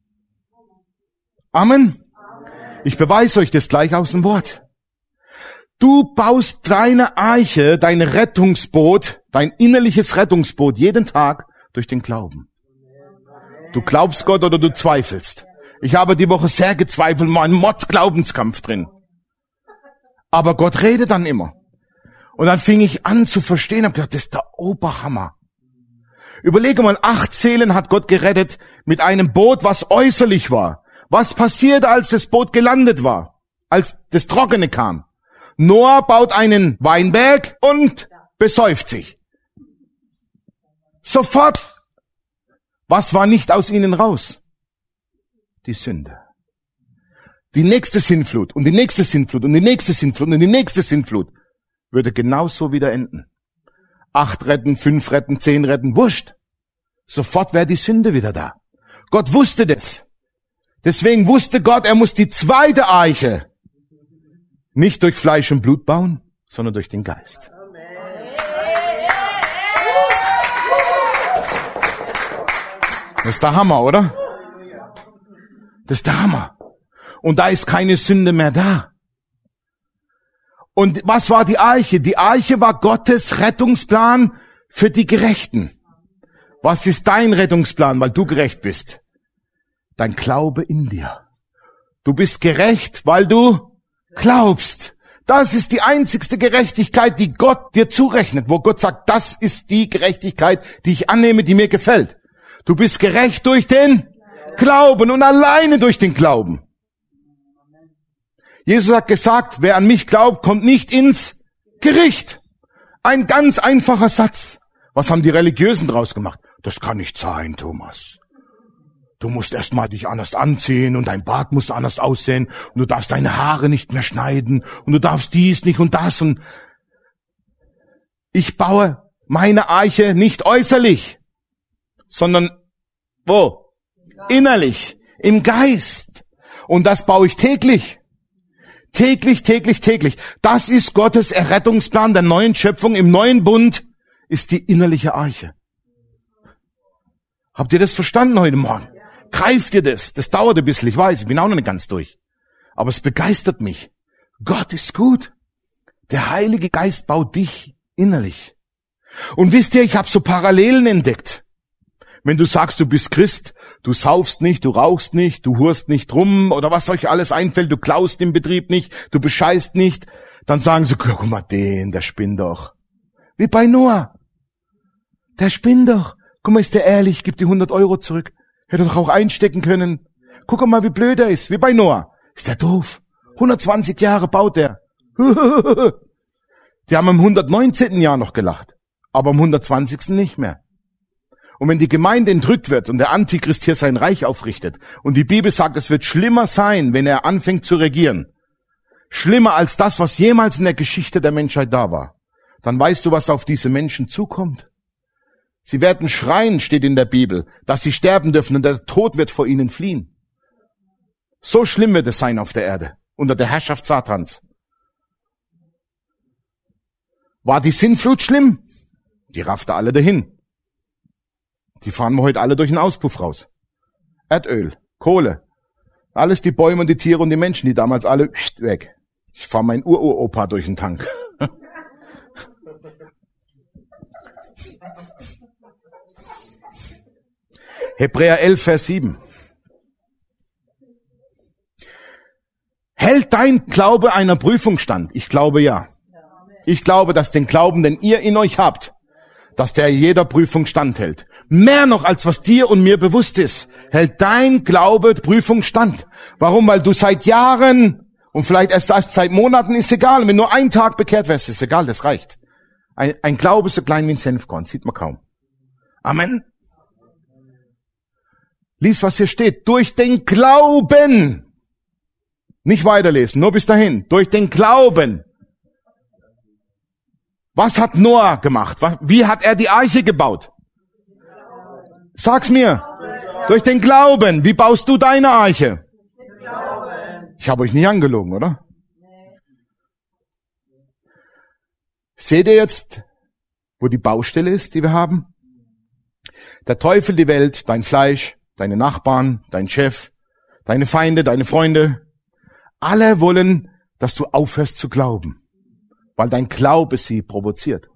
Amen. Ich beweise euch das gleich aus dem Wort. Du baust deine Arche, dein Rettungsboot, dein innerliches Rettungsboot jeden Tag durch den Glauben. Du glaubst Gott oder du zweifelst. Ich habe die Woche sehr gezweifelt, mal einen Mordsglaubenskampf drin. Aber Gott redet dann immer. Und dann fing ich an zu verstehen, habe gedacht, das ist der Oberhammer. Überlege mal, 8 Seelen hat Gott gerettet mit einem Boot, was äußerlich war. Was passierte, als das Boot gelandet war? Als das Trockene kam? Noah baut einen Weinberg und besäuft sich. Sofort. Was war nicht aus ihnen raus? Die Sünde. Die nächste Sintflut und die nächste Sintflut und die nächste Sintflut und die nächste Sintflut würde genauso wieder enden. 8 retten, 5 retten, 10 retten, wurscht. Sofort wäre die Sünde wieder da. Gott wusste das. Deswegen wusste Gott, er muss die zweite Arche nicht durch Fleisch und Blut bauen, sondern durch den Geist. Das ist der Hammer, oder? Das ist der Hammer. Und da ist keine Sünde mehr da. Und was war die Arche? Die Arche war Gottes Rettungsplan für die Gerechten. Was ist dein Rettungsplan, weil du gerecht bist? Dein Glaube in dir. Du bist gerecht, weil du glaubst. Das ist die einzigste Gerechtigkeit, die Gott dir zurechnet, wo Gott sagt, das ist die Gerechtigkeit, die ich annehme, die mir gefällt. Du bist gerecht durch den Glauben und alleine durch den Glauben. Jesus hat gesagt, wer an mich glaubt, kommt nicht ins Gericht. Ein ganz einfacher Satz. Was haben die Religiösen draus gemacht? Das kann nicht sein, Thomas. Du musst erst mal dich anders anziehen und dein Bart muss anders aussehen und du darfst deine Haare nicht mehr schneiden und du darfst dies nicht und das und ich baue meine Arche nicht äußerlich, sondern wo? Innerlich, im Geist. Und das baue ich täglich. Täglich, täglich, täglich. Das ist Gottes Errettungsplan der neuen Schöpfung. Im neuen Bund ist die innerliche Arche. Habt ihr das verstanden heute Morgen? Greift ihr das? Das dauert ein bisschen, ich weiß, ich bin auch noch nicht ganz durch. Aber es begeistert mich. Gott ist gut. Der Heilige Geist baut dich innerlich. Und wisst ihr, ich habe so Parallelen entdeckt. Wenn du sagst, du bist Christ, du saufst nicht, du rauchst nicht, du hurst nicht rum oder was euch alles einfällt, du klaust im Betrieb nicht, du bescheißt nicht, dann sagen sie, guck mal der spinnt doch. Wie bei Noah. Der spinnt doch. Guck mal, ist der ehrlich, gibt die 100 Euro zurück. Hätte doch auch einstecken können. Guck mal, wie blöd er ist, wie bei Noah. Ist der doof? 120 Jahre baut er. Die haben im 119. Jahr noch gelacht, aber im 120. nicht mehr. Und wenn die Gemeinde entrückt wird und der Antichrist hier sein Reich aufrichtet und die Bibel sagt, es wird schlimmer sein, wenn er anfängt zu regieren, schlimmer als das, was jemals in der Geschichte der Menschheit da war, dann weißt du, was auf diese Menschen zukommt. Sie werden schreien, steht in der Bibel, dass sie sterben dürfen und der Tod wird vor ihnen fliehen. So schlimm wird es sein auf der Erde, unter der Herrschaft Satans. War die Sintflut schlimm? Die raffte alle dahin. Die fahren wir heute alle durch den Auspuff raus. Erdöl, Kohle, alles die Bäume und die Tiere und die Menschen, die damals alle weg. Ich fahre meinen Uropa durch den Tank. Hebräer 11, Vers 7. Hält dein Glaube einer Prüfung stand? Ich glaube ja. Ich glaube, dass den Glauben, den ihr in euch habt, dass der jeder Prüfung standhält. Mehr noch, als was dir und mir bewusst ist, hält dein Glaube Prüfung stand. Warum? Weil du seit Jahren und vielleicht erst seit Monaten, ist egal. Wenn nur ein Tag bekehrt wirst, ist egal, das reicht. Ein Glaube so klein wie ein Senfkorn, sieht man kaum. Amen. Lies, was hier steht. Durch den Glauben. Nicht weiterlesen, nur bis dahin. Durch den Glauben. Was hat Noah gemacht? Wie hat er die Arche gebaut? Sag's mir. Durch den Glauben. Wie baust du deine Arche? Ich habe euch nicht angelogen, oder? Seht ihr jetzt, wo die Baustelle ist, die wir haben? Der Teufel, die Welt, dein Fleisch, deine Nachbarn, dein Chef, deine Feinde, deine Freunde, alle wollen, dass du aufhörst zu glauben, weil dein Glaube sie provoziert.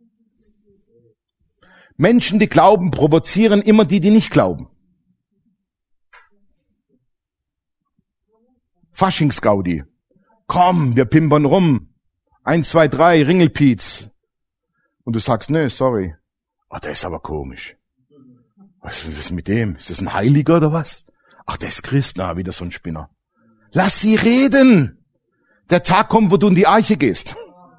Menschen, die glauben, provozieren immer die, die nicht glauben. Faschingsgaudi. Komm, wir pimpern rum. 1, 2, 3, Ringelpiez. Und du sagst, nö, sorry. Ah, der ist aber komisch. Was ist mit dem? Ist das ein Heiliger oder was? Ach, der ist Christ, na, wieder so ein Spinner. Lass sie reden. Der Tag kommt, wo du in die Arche gehst.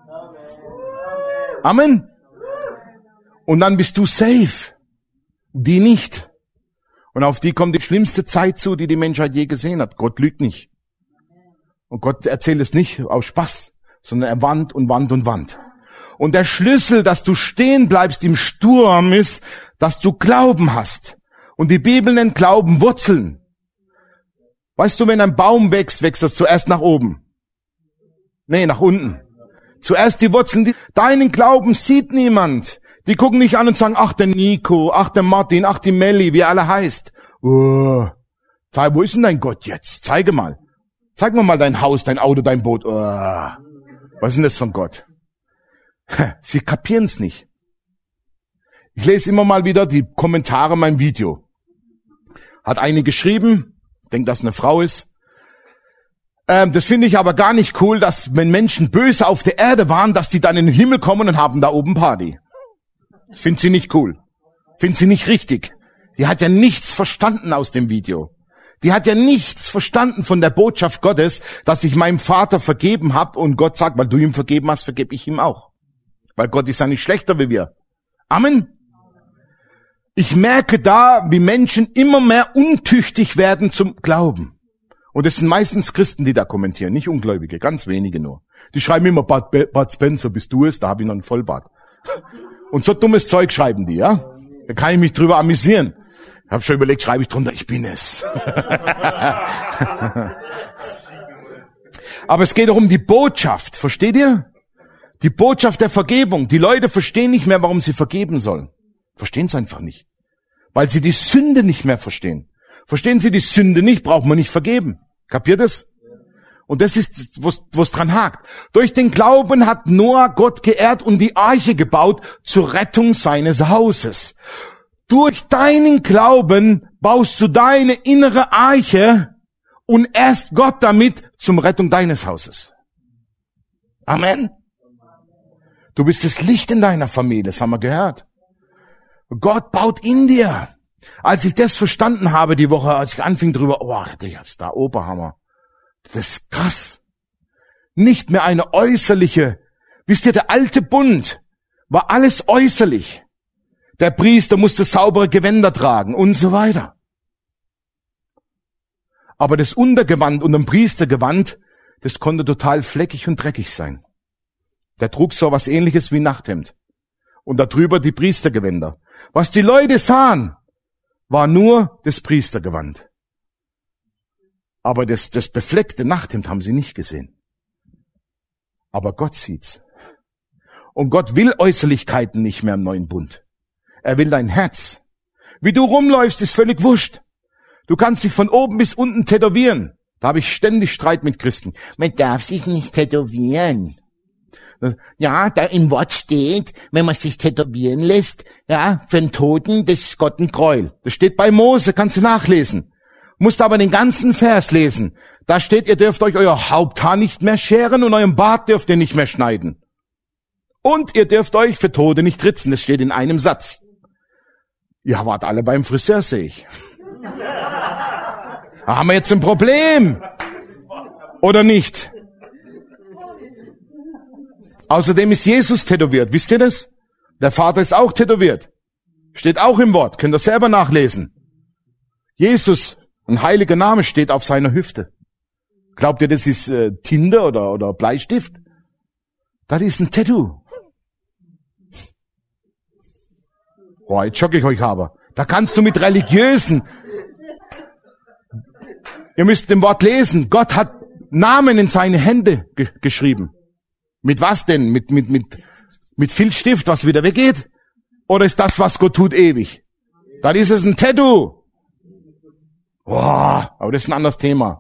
Amen. Und dann bist du safe. Die nicht. Und auf die kommt die schlimmste Zeit zu, die die Menschheit je gesehen hat. Gott lügt nicht. Und Gott erzählt es nicht aus Spaß, sondern er wandt und wandt und wandt. Und der Schlüssel, dass du stehen bleibst im Sturm, ist, dass du Glauben hast. Und die Bibel nennt Glauben Wurzeln. Weißt du, wenn ein Baum wächst, wächst das zuerst nach oben. Nee, nach unten. Zuerst die Wurzeln. Deinen Glauben sieht niemand. Die gucken dich an und sagen, ach der Nico, ach der Martin, ach die Melli, wie er alle heißt. Oh, wo ist denn dein Gott jetzt? Zeige mal. Zeig mir mal dein Haus, dein Auto, dein Boot. Oh, was ist denn das von Gott? Sie kapieren's nicht. Ich lese immer mal wieder die Kommentare in meinem Video. Hat eine geschrieben, denkt, dass eine Frau ist. Das finde ich aber gar nicht cool, dass wenn Menschen böse auf der Erde waren, dass die dann in den Himmel kommen und haben da oben Party. Ich finde sie nicht cool. Finde sie nicht richtig. Die hat ja nichts verstanden aus dem Video. Die hat ja nichts verstanden von der Botschaft Gottes, dass ich meinem Vater vergeben habe und Gott sagt, weil du ihm vergeben hast, vergebe ich ihm auch. Weil Gott ist ja nicht schlechter wie wir. Amen. Ich merke da, wie Menschen immer mehr untüchtig werden zum Glauben. Und es sind meistens Christen, die da kommentieren, nicht Ungläubige, ganz wenige nur. Die schreiben immer, Bud Spencer, bist du es? Da habe ich noch einen Vollbart. Und so dummes Zeug schreiben die, ja? Da kann ich mich drüber amüsieren. Ich habe schon überlegt, schreibe ich drunter, ich bin es. Aber es geht doch um die Botschaft, versteht ihr? Die Botschaft der Vergebung. Die Leute verstehen nicht mehr, warum sie vergeben sollen. Verstehen es einfach nicht. Weil sie die Sünde nicht mehr verstehen. Verstehen sie die Sünde nicht, braucht man nicht vergeben. Kapiert es? Und das ist, wo es dran hakt. Durch den Glauben hat Noah Gott geehrt und die Arche gebaut zur Rettung seines Hauses. Durch deinen Glauben baust du deine innere Arche und ehrst Gott damit zum Rettung deines Hauses. Amen. Du bist das Licht in deiner Familie, das haben wir gehört. Gott baut in dir. Als ich das verstanden habe die Woche, als ich anfing drüber, oh, das ist da Oberhammer. Das ist krass. Nicht mehr eine äußerliche. Wisst ihr, der alte Bund war alles äußerlich. Der Priester musste saubere Gewänder tragen und so weiter. Aber das Untergewand und ein Priestergewand, das konnte total fleckig und dreckig sein. Der trug so was Ähnliches wie ein Nachthemd. Und darüber die Priestergewänder. Was die Leute sahen, war nur das Priestergewand. Aber das befleckte Nachthemd haben sie nicht gesehen. Aber Gott sieht's. Und Gott will Äußerlichkeiten nicht mehr im neuen Bund. Er will dein Herz. Wie du rumläufst, ist völlig wurscht. Du kannst dich von oben bis unten tätowieren. Da habe ich ständig Streit mit Christen. Man darf sich nicht tätowieren. Ja, da im Wort steht, wenn man sich tätowieren lässt, ja, für den Toten, das ist Gott ein Gräuel. Das steht bei Mose, kannst du nachlesen. Musst aber den ganzen Vers lesen. Da steht, ihr dürft euch euer Haupthaar nicht mehr scheren und euren Bart dürft ihr nicht mehr schneiden. Und ihr dürft euch für Tote nicht ritzen. Das steht in einem Satz. Ihr wart alle beim Friseur, sehe ich. Haben wir jetzt ein Problem? Oder nicht? Außerdem ist Jesus tätowiert. Wisst ihr das? Der Vater ist auch tätowiert. Steht auch im Wort. Könnt ihr selber nachlesen. Jesus, ein heiliger Name, steht auf seiner Hüfte. Glaubt ihr, das ist Tinte oder Bleistift? Das ist ein Tattoo. Boah, jetzt schocke ich euch aber. Da kannst du mit religiösen... Ihr müsst im Wort lesen. Gott hat Namen in seine Hände geschrieben. Mit was denn? Mit Filzstift, was wieder weggeht? Oder ist das, was Gott tut, ewig? Dann ist es ein Tattoo. Boah, aber das ist ein anderes Thema.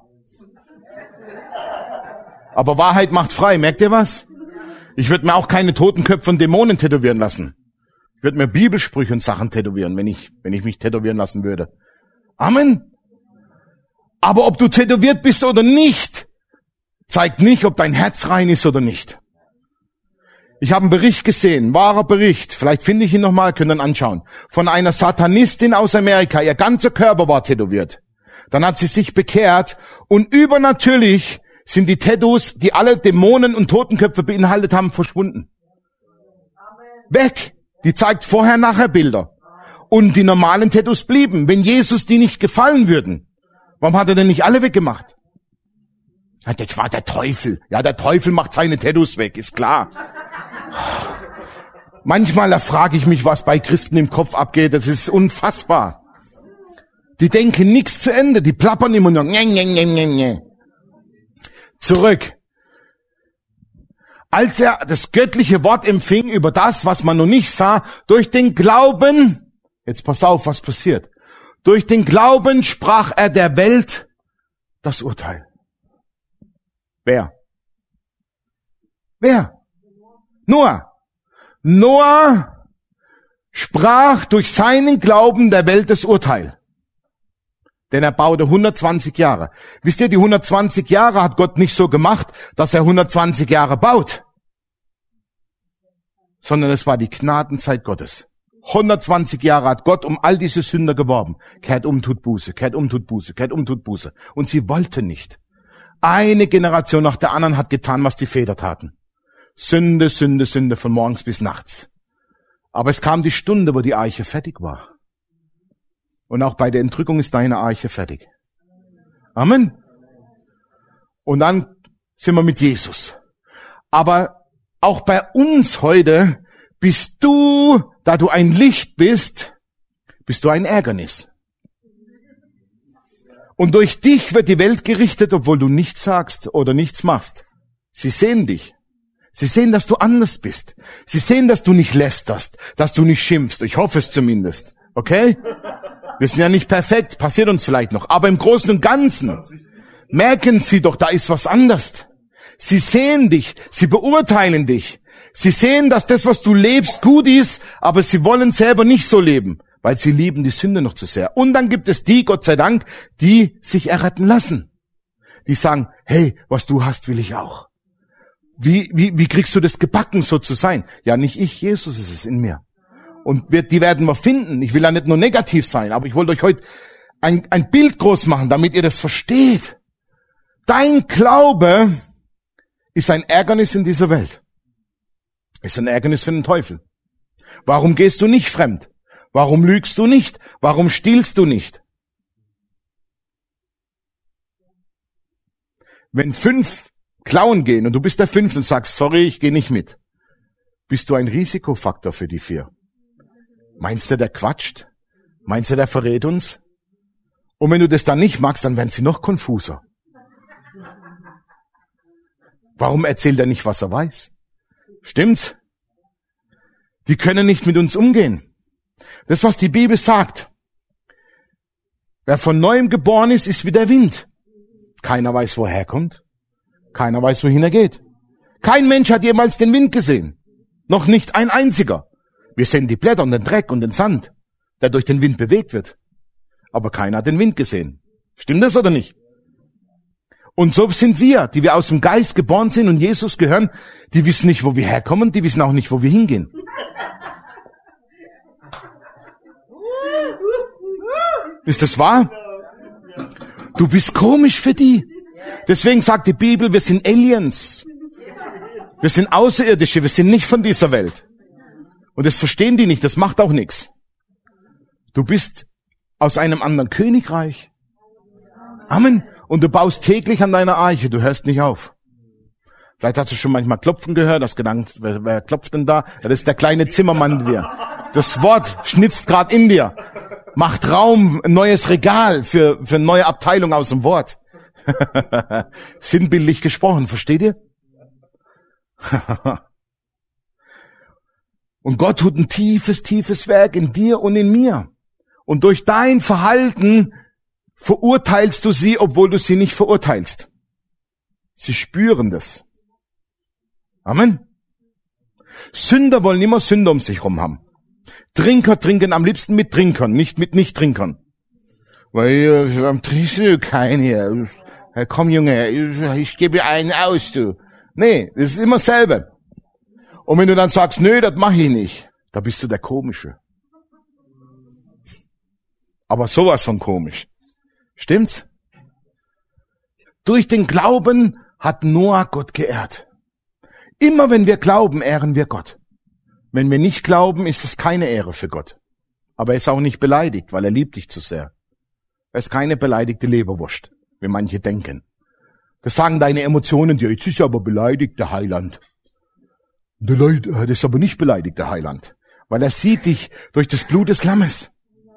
Aber Wahrheit macht frei. Merkt ihr was? Ich würde mir auch keine Totenköpfe und Dämonen tätowieren lassen. Ich würde mir Bibelsprüche und Sachen tätowieren, wenn ich mich tätowieren lassen würde. Amen. Aber ob du tätowiert bist oder nicht, zeigt nicht, ob dein Herz rein ist oder nicht. Ich habe einen Bericht gesehen, wahrer Bericht, vielleicht finde ich ihn nochmal, könnt ihr ihn anschauen, von einer Satanistin aus Amerika. Ihr ganzer Körper war tätowiert. Dann hat sie sich bekehrt und übernatürlich sind die Tattoos, die alle Dämonen und Totenköpfe beinhaltet haben, verschwunden. Weg! Die zeigt vorher-nachher Bilder. Und die normalen Tattoos blieben. Wenn Jesus die nicht gefallen würden, warum hat er denn nicht alle weggemacht? Ja, das war der Teufel. Ja, der Teufel macht seine Tattoos weg, ist klar. Manchmal erfrage ich mich, was bei Christen im Kopf abgeht. Das ist unfassbar. Die denken nichts zu Ende. Die plappern immer nur. Zurück. Als er das göttliche Wort empfing über das, was man noch nicht sah, durch den Glauben, jetzt pass auf, was passiert. Durch den Glauben sprach er der Welt das Urteil. Wer? Noah. Noah sprach durch seinen Glauben der Welt das Urteil. Denn er baute 120 Jahre. Wisst ihr, die 120 Jahre hat Gott nicht so gemacht, dass er 120 Jahre baut. Sondern es war die Gnadenzeit Gottes. 120 Jahre hat Gott um all diese Sünder geworben. Kehrt um, tut Buße, kehrt um, tut Buße, kehrt um, tut Buße. Und sie wollten nicht. Eine Generation nach der anderen hat getan, was die Väter taten. Sünde, Sünde, Sünde von morgens bis nachts. Aber es kam die Stunde, wo die Arche fertig war. Und auch bei der Entrückung ist deine Arche fertig. Amen. Und dann sind wir mit Jesus. Aber auch bei uns heute bist du, da du ein Licht bist, bist du ein Ärgernis. Und durch dich wird die Welt gerichtet, obwohl du nichts sagst oder nichts machst. Sie sehen dich. Sie sehen, dass du anders bist. Sie sehen, dass du nicht lästerst, dass du nicht schimpfst. Ich hoffe es zumindest. Okay? Wir sind ja nicht perfekt, passiert uns vielleicht noch. Aber im Großen und Ganzen merken sie doch, da ist was anders. Sie sehen dich, sie beurteilen dich. Sie sehen, dass das, was du lebst, gut ist, aber sie wollen selber nicht so leben, weil sie lieben die Sünde noch zu sehr. Und dann gibt es die, Gott sei Dank, die sich erretten lassen. Die sagen, hey, was du hast, will ich auch. Wie kriegst du das gebacken, so zu sein? Ja, nicht ich, Jesus ist es in mir. Und die werden wir finden. Ich will ja nicht nur negativ sein, aber ich wollte euch heute ein Bild groß machen, damit ihr das versteht. Dein Glaube ist ein Ärgernis in dieser Welt. Ist ein Ärgernis für den Teufel. Warum gehst du nicht fremd? Warum lügst du nicht? Warum stiehlst du nicht? Wenn 5 klauen gehen und du bist der 5. und sagst, sorry, ich gehe nicht mit. bist du ein Risikofaktor für die 4. Meinst du, der quatscht? Meinst du, der verrät uns? Und wenn du das dann nicht magst, dann werden sie noch konfuser. Warum erzählt er nicht, was er weiß? Stimmt's? Die können nicht mit uns umgehen. Das, was die Bibel sagt. Wer von Neuem geboren ist, ist wie der Wind. Keiner weiß, woher er kommt. Keiner weiß, wohin er geht. Kein Mensch hat jemals den Wind gesehen. Noch nicht ein einziger. Wir sehen die Blätter und den Dreck und den Sand, der durch den Wind bewegt wird. Aber keiner hat den Wind gesehen. Stimmt das oder nicht? Und so sind wir, die wir aus dem Geist geboren sind und Jesus gehören, die wissen nicht, wo wir herkommen, die wissen auch nicht, wo wir hingehen. Ist das wahr? Du bist komisch für die. Deswegen sagt die Bibel, wir sind Aliens. Wir sind Außerirdische, wir sind nicht von dieser Welt. Und das verstehen die nicht, das macht auch nichts. Du bist aus einem anderen Königreich. Amen. Und du baust täglich an deiner Arche, du hörst nicht auf. Vielleicht hast du schon manchmal Klopfen gehört, hast gedacht, wer klopft denn da? Ja, das ist der kleine Zimmermann in dir. Das Wort schnitzt gerade in dir. Macht Raum, ein neues Regal für eine neue Abteilung aus dem Wort. Sinnbildlich gesprochen, versteht ihr? Und Gott tut ein tiefes, tiefes Werk in dir und in mir. Und durch dein Verhalten verurteilst du sie, obwohl du sie nicht verurteilst. Sie spüren das. Amen. Sünder wollen immer Sünder um sich herum haben. Trinker trinken am liebsten mit Trinkern, nicht mit Nichttrinkern. Weil, trinkst du keinen hier. Komm Junge, ich gebe einen aus, du. Nee, das ist immer dasselbe. Und wenn du dann sagst, nö, das mache ich nicht, da bist du der Komische. Aber sowas von komisch. Stimmt's? Durch den Glauben hat Noah Gott geehrt. Immer wenn wir glauben, ehren wir Gott. Wenn wir nicht glauben, ist es keine Ehre für Gott. Aber er ist auch nicht beleidigt, weil er liebt dich zu sehr. Er ist keine beleidigte Leberwurst, wie manche denken. Das sagen deine Emotionen dir, jetzt ist er aber beleidigt, der Heiland. Das ist aber nicht beleidigt, der Heiland. Weil er sieht dich durch das Blut des Lammes.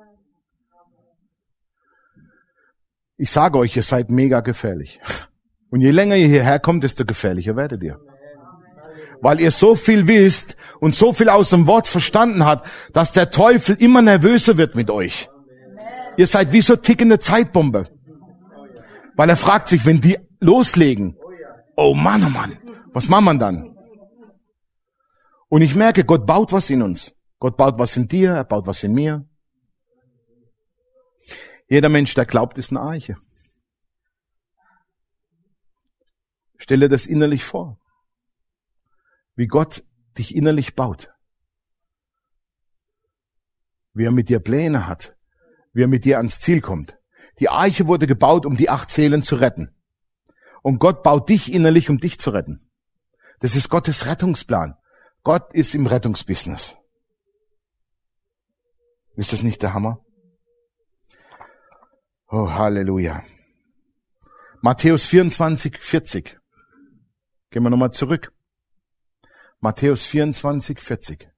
Ich sage euch, ihr seid mega gefährlich. Und je länger ihr hierher kommt, desto gefährlicher werdet ihr. Weil ihr so viel wisst und so viel aus dem Wort verstanden habt, dass der Teufel immer nervöser wird mit euch. Ihr seid wie so tickende Zeitbombe. Weil er fragt sich, wenn die loslegen, oh Mann, was macht man dann? Und ich merke, Gott baut was in uns. Gott baut was in dir, er baut was in mir. Jeder Mensch, der glaubt, ist eine Arche. Stell dir das innerlich vor. Wie Gott dich innerlich baut. Wie er mit dir Pläne hat. Wie er mit dir ans Ziel kommt. Die Arche wurde gebaut, um die 8 Seelen zu retten. Und Gott baut dich innerlich, um dich zu retten. Das ist Gottes Rettungsplan. Gott ist im Rettungsbusiness. Ist das nicht der Hammer? Oh, Halleluja. Matthäus 24, 40. Gehen wir nochmal zurück. Matthäus 24, 40.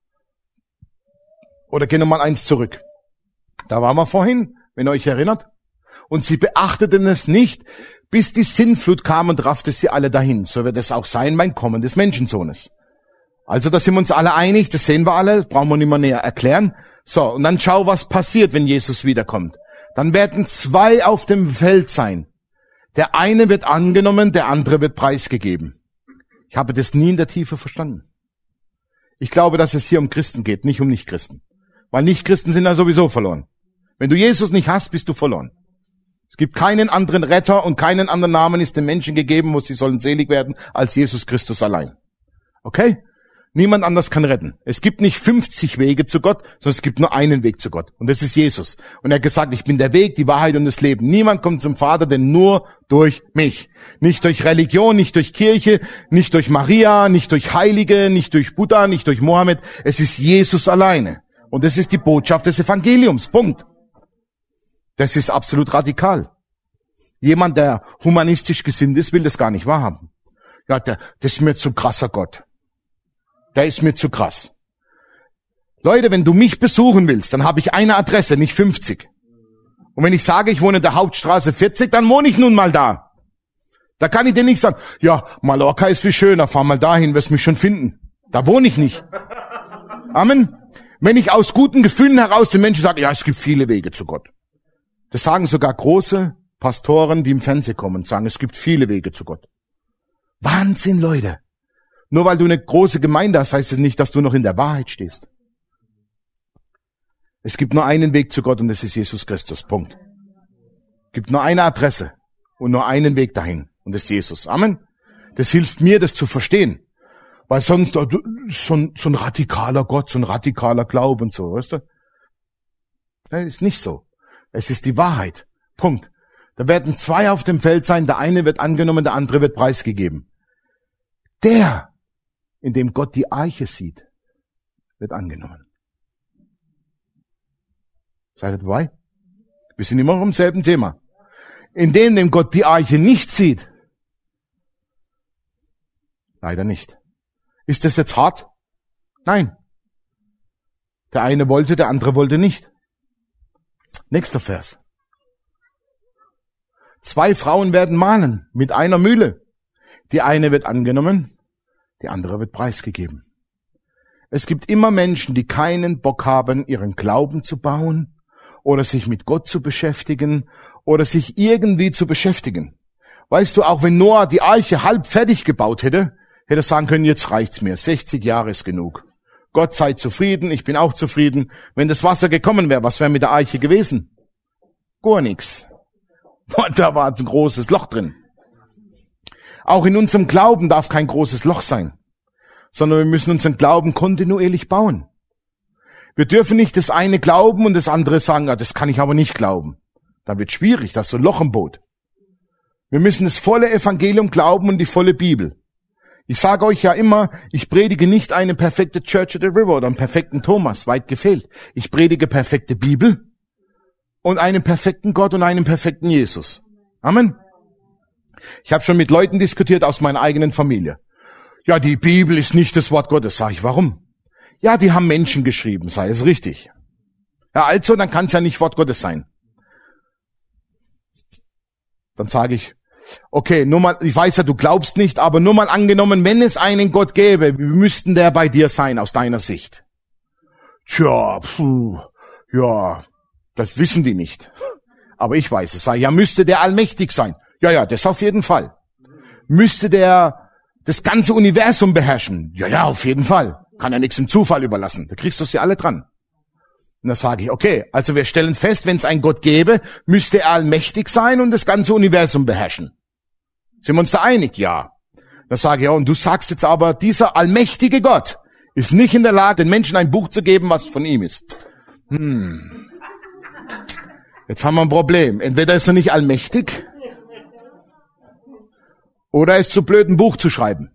Oder gehen wir mal eins zurück. Da waren wir vorhin, wenn ihr euch erinnert. Und sie beachteten es nicht, bis die Sintflut kam und raffte sie alle dahin. So wird es auch sein beim Kommen des Menschensohnes. Also da sind wir uns alle einig, das sehen wir alle, brauchen wir nicht mehr näher erklären. So, und dann schau, was passiert, wenn Jesus wiederkommt. Dann werden 2 auf dem Feld sein. Der eine wird angenommen, der andere wird preisgegeben. Ich habe das nie in der Tiefe verstanden. Ich glaube, dass es hier um Christen geht, nicht um Nichtchristen. Weil Nichtchristen sind ja sowieso verloren. Wenn du Jesus nicht hast, bist du verloren. Es gibt keinen anderen Retter und keinen anderen Namen ist den Menschen gegeben, wo sie sollen selig werden, als Jesus Christus allein. Okay? Niemand anders kann retten. Es gibt nicht 50 Wege zu Gott, sondern es gibt nur einen Weg zu Gott. Und das ist Jesus. Und er hat gesagt, ich bin der Weg, die Wahrheit und das Leben. Niemand kommt zum Vater, denn nur durch mich. Nicht durch Religion, nicht durch Kirche, nicht durch Maria, nicht durch Heilige, nicht durch Buddha, nicht durch Mohammed. Es ist Jesus alleine. Und das ist die Botschaft des Evangeliums. Punkt. Das ist absolut radikal. Jemand, der humanistisch gesinnt ist, will das gar nicht wahrhaben. Ja, das ist mir zu krasser Gott. der ist mir zu krass. Leute, wenn du mich besuchen willst, dann habe ich eine Adresse, nicht 50. Und wenn ich sage, ich wohne in der Hauptstraße 40, dann wohne ich nun mal da. Da kann ich dir nicht sagen, ja, Mallorca ist viel schöner, fahr mal dahin, wirst mich schon finden. Da wohne ich nicht. Amen. Wenn ich aus guten Gefühlen heraus den Menschen sage, ja, es gibt viele Wege zu Gott. Das sagen sogar große Pastoren, die im Fernsehen kommen, sagen, es gibt viele Wege zu Gott. Wahnsinn, Leute. Nur weil du eine große Gemeinde hast, heißt es nicht, dass du noch in der Wahrheit stehst. Es gibt nur einen Weg zu Gott und das ist Jesus Christus. Punkt. Es gibt nur eine Adresse und nur einen Weg dahin und das ist Jesus. Amen. Das hilft mir, das zu verstehen. Weil sonst so ein radikaler Gott, so ein radikaler Glaube und so, weißt du? Das ist nicht so. Es ist die Wahrheit. Punkt. Da werden zwei auf dem Feld sein, der eine wird angenommen, der andere wird preisgegeben. Der, in dem Gott die Arche sieht, wird angenommen. Seid ihr dabei? Wir sind immer noch im selben Thema. In dem Gott die Arche nicht sieht, leider nicht. Ist das jetzt hart? Nein. Der eine wollte, der andere wollte nicht. Nächster Vers. 2 Frauen werden mahlen mit einer Mühle. Die eine wird angenommen, die andere wird preisgegeben. Es gibt immer Menschen, die keinen Bock haben, ihren Glauben zu bauen oder sich mit Gott zu beschäftigen oder sich irgendwie zu beschäftigen. Weißt du, auch wenn Noah die Arche halb fertig gebaut hätte, hätte er sagen können, jetzt reicht's mir, 60 Jahre ist genug. Gott sei zufrieden, ich bin auch zufrieden. Wenn das Wasser gekommen wäre, was wäre mit der Arche gewesen? Gar nichts. Da war ein großes Loch drin. Auch in unserem Glauben darf kein großes Loch sein, sondern wir müssen unseren Glauben kontinuierlich bauen. Wir dürfen nicht das eine glauben und das andere sagen, ja, das kann ich aber nicht glauben. Dann wird schwierig, das ist so ein Loch im Boot. Wir müssen das volle Evangelium glauben und die volle Bibel. Ich sage euch ja immer, ich predige nicht eine perfekte Church at the River oder einen perfekten Thomas, weit gefehlt. Ich predige perfekte Bibel und einen perfekten Gott und einen perfekten Jesus. Amen. Ich habe schon mit Leuten diskutiert aus meiner eigenen Familie. Ja, die Bibel ist nicht das Wort Gottes. Sag ich, warum? Ja, die haben Menschen geschrieben, sei es richtig. Ja, also, dann kann es ja nicht Wort Gottes sein. Dann sage ich, okay, nur mal, ich weiß ja, du glaubst nicht, aber nur mal angenommen, wenn es einen Gott gäbe, wie müssten der bei dir sein, aus deiner Sicht? Tja, ja, das wissen die nicht. Aber ich weiß es. Sag, ja, müsste der allmächtig sein? Ja, das auf jeden Fall. Müsste der das ganze Universum beherrschen? Ja, auf jeden Fall. Kann ja nichts im Zufall überlassen. Da kriegst du sie alle dran. Und da sage ich, okay, also wir stellen fest, wenn es einen Gott gäbe, müsste er allmächtig sein und das ganze Universum beherrschen. Sind wir uns da einig? Ja. Da sage ich, ja, und du sagst jetzt aber, dieser allmächtige Gott ist nicht in der Lage, den Menschen ein Buch zu geben, was von ihm ist. Jetzt haben wir ein Problem. Entweder ist er nicht allmächtig oder er ist zu blöd, ein Buch zu schreiben.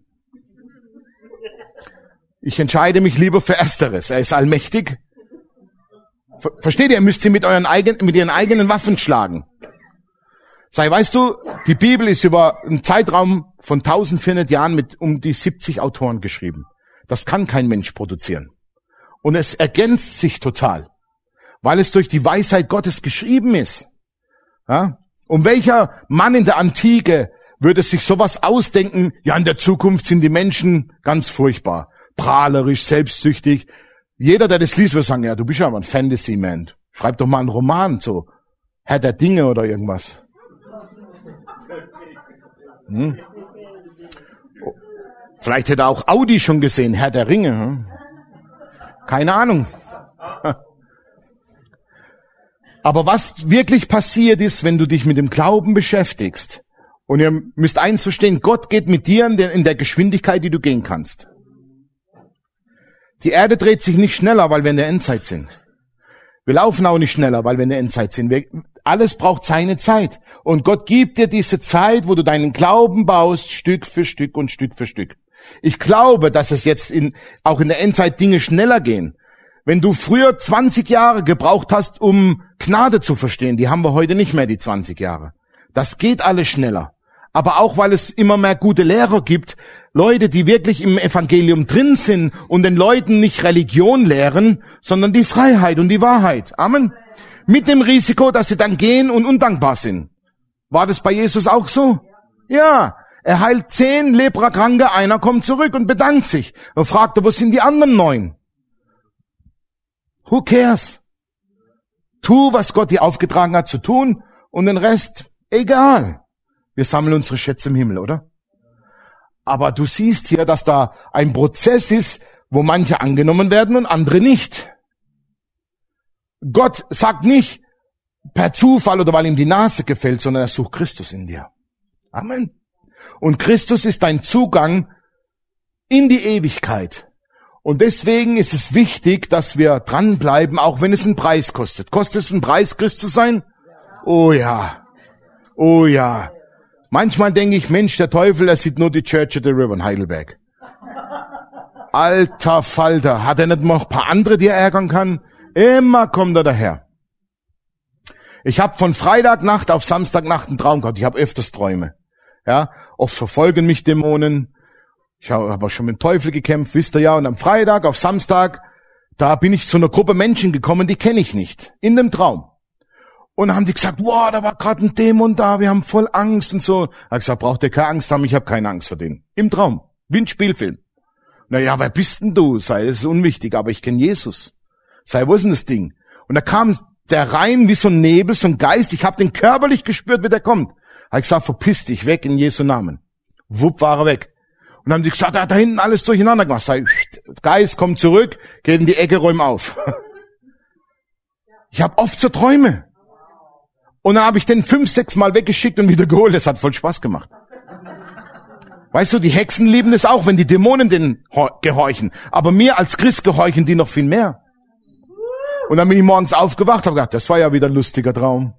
Ich entscheide mich lieber für Ersteres. Er ist allmächtig. Versteht ihr? Ihr müsst sie mit ihren eigenen Waffen schlagen. Weißt du, die Bibel ist über einen Zeitraum von 1400 Jahren mit um die 70 Autoren geschrieben. Das kann kein Mensch produzieren. Und es ergänzt sich total, weil es durch die Weisheit Gottes geschrieben ist. Ja? Und welcher Mann in der Antike würde sich sowas ausdenken? Ja, in der Zukunft sind die Menschen ganz furchtbar, prahlerisch, selbstsüchtig. Jeder, der das liest, wird sagen, ja, du bist ja aber ein Fantasy-Man. Schreib doch mal einen Roman, so Herr der Dinge oder irgendwas. Vielleicht hätte auch Audi schon gesehen, Herr der Ringe. Keine Ahnung. Aber was wirklich passiert ist, wenn du dich mit dem Glauben beschäftigst, und ihr müsst eins verstehen, Gott geht mit dir in der Geschwindigkeit, die du gehen kannst. Die Erde dreht sich nicht schneller, weil wir in der Endzeit sind. Wir laufen auch nicht schneller, weil wir in der Endzeit sind. Alles braucht seine Zeit. Und Gott gibt dir diese Zeit, wo du deinen Glauben baust, Stück für Stück und Stück für Stück. Ich glaube, dass es jetzt auch in der Endzeit Dinge schneller gehen. Wenn du früher 20 Jahre gebraucht hast, um Gnade zu verstehen, die haben wir heute nicht mehr, die 20 Jahre. Das geht alles schneller. aber auch, weil es immer mehr gute Lehrer gibt, Leute, die wirklich im Evangelium drin sind und den Leuten nicht Religion lehren, sondern die Freiheit und die Wahrheit. Amen. Mit dem Risiko, dass sie dann gehen und undankbar sind. War das bei Jesus auch so? Ja. Er heilt 10 Leprakranke, einer kommt zurück und bedankt sich und fragte, wo sind die anderen 9? Who cares? Tu, was Gott dir aufgetragen hat zu tun und den Rest, egal. Wir sammeln unsere Schätze im Himmel, oder? Aber du siehst hier, dass da ein Prozess ist, wo manche angenommen werden und andere nicht. Gott sagt nicht per Zufall oder weil ihm die Nase gefällt, sondern er sucht Christus in dir. Amen. Und Christus ist dein Zugang in die Ewigkeit. Und deswegen ist es wichtig, dass wir dranbleiben, auch wenn es einen Preis kostet. Kostet es einen Preis, Christ zu sein? Oh ja. Oh ja. Manchmal denke ich, Mensch, der Teufel, er sieht nur die Church of the River in Heidelberg. Alter Falter, hat er nicht noch ein paar andere, die er ärgern kann? Immer kommt er daher. Ich habe von Freitagnacht auf Samstagnacht einen Traum gehabt. Ich habe öfters Träume. Ja, oft verfolgen mich Dämonen. Ich habe aber schon mit dem Teufel gekämpft, wisst ihr ja. Und am Freitag, auf Samstag, da bin ich zu einer Gruppe Menschen gekommen, die kenne ich nicht. In dem Traum. Und dann haben die gesagt, wow, da war gerade ein Dämon da, wir haben voll Angst und so. Ich habe gesagt, braucht ihr keine Angst haben, ich habe keine Angst vor denen. Im Traum, wie ein Spielfilm. Naja, wer bist denn du? Sei, das ist unwichtig, aber ich kenne Jesus. Sei, wo ist denn das Ding? Und da kam der rein wie so ein Nebel, so ein Geist. Ich habe den körperlich gespürt, wie der kommt. Habe ich gesagt, verpiss dich weg in Jesu Namen. Wupp, war er weg. Und dann haben die gesagt, er hat da hinten alles durcheinander gemacht. Sag, Geist, komm zurück, geht in die Ecke, räum auf. Ich habe oft so Träume. Und dann habe ich den 5, 6 Mal weggeschickt und wieder geholt. Das hat voll Spaß gemacht. Weißt du, die Hexen lieben es auch, wenn die Dämonen denen gehorchen. Aber mir als Christ gehorchen die noch viel mehr. Und dann bin ich morgens aufgewacht, habe gedacht, das war ja wieder ein lustiger Traum.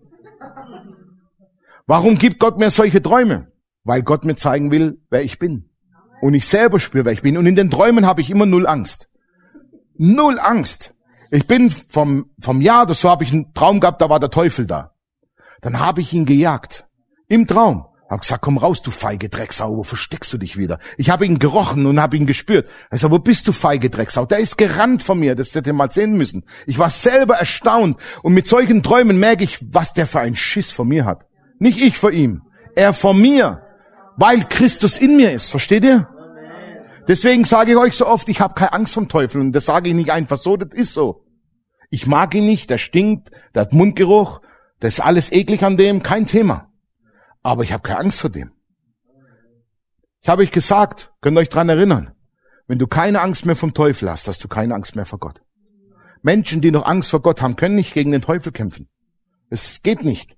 Warum gibt Gott mir solche Träume? Weil Gott mir zeigen will, wer ich bin. Und ich selber spüre, wer ich bin. Und in den Träumen habe ich immer 0 Angst. 0 Angst. Ich bin vom Jahr oder so habe ich einen Traum gehabt, da war der Teufel da. Dann habe ich ihn gejagt. Im Traum. Hab gesagt, komm raus, du feige Drecksau, wo versteckst du dich wieder? Ich habe ihn gerochen und habe ihn gespürt. Ich sag, wo bist du, feige Drecksau? Der ist gerannt von mir, das hätte ihr mal sehen müssen. Ich war selber erstaunt. Und mit solchen Träumen merke ich, was der für einen Schiss vor mir hat. Nicht ich vor ihm, er vor mir, weil Christus in mir ist, versteht ihr? Deswegen sage ich euch so oft, ich habe keine Angst vom Teufel und das sage ich nicht einfach so, das ist so. Ich mag ihn nicht, der stinkt, der hat Mundgeruch, das ist alles eklig an dem, kein Thema. Aber ich habe keine Angst vor dem. Ich habe euch gesagt, könnt ihr euch dran erinnern, wenn du keine Angst mehr vom Teufel hast, hast du keine Angst mehr vor Gott. Menschen, die noch Angst vor Gott haben, können nicht gegen den Teufel kämpfen. Es geht nicht.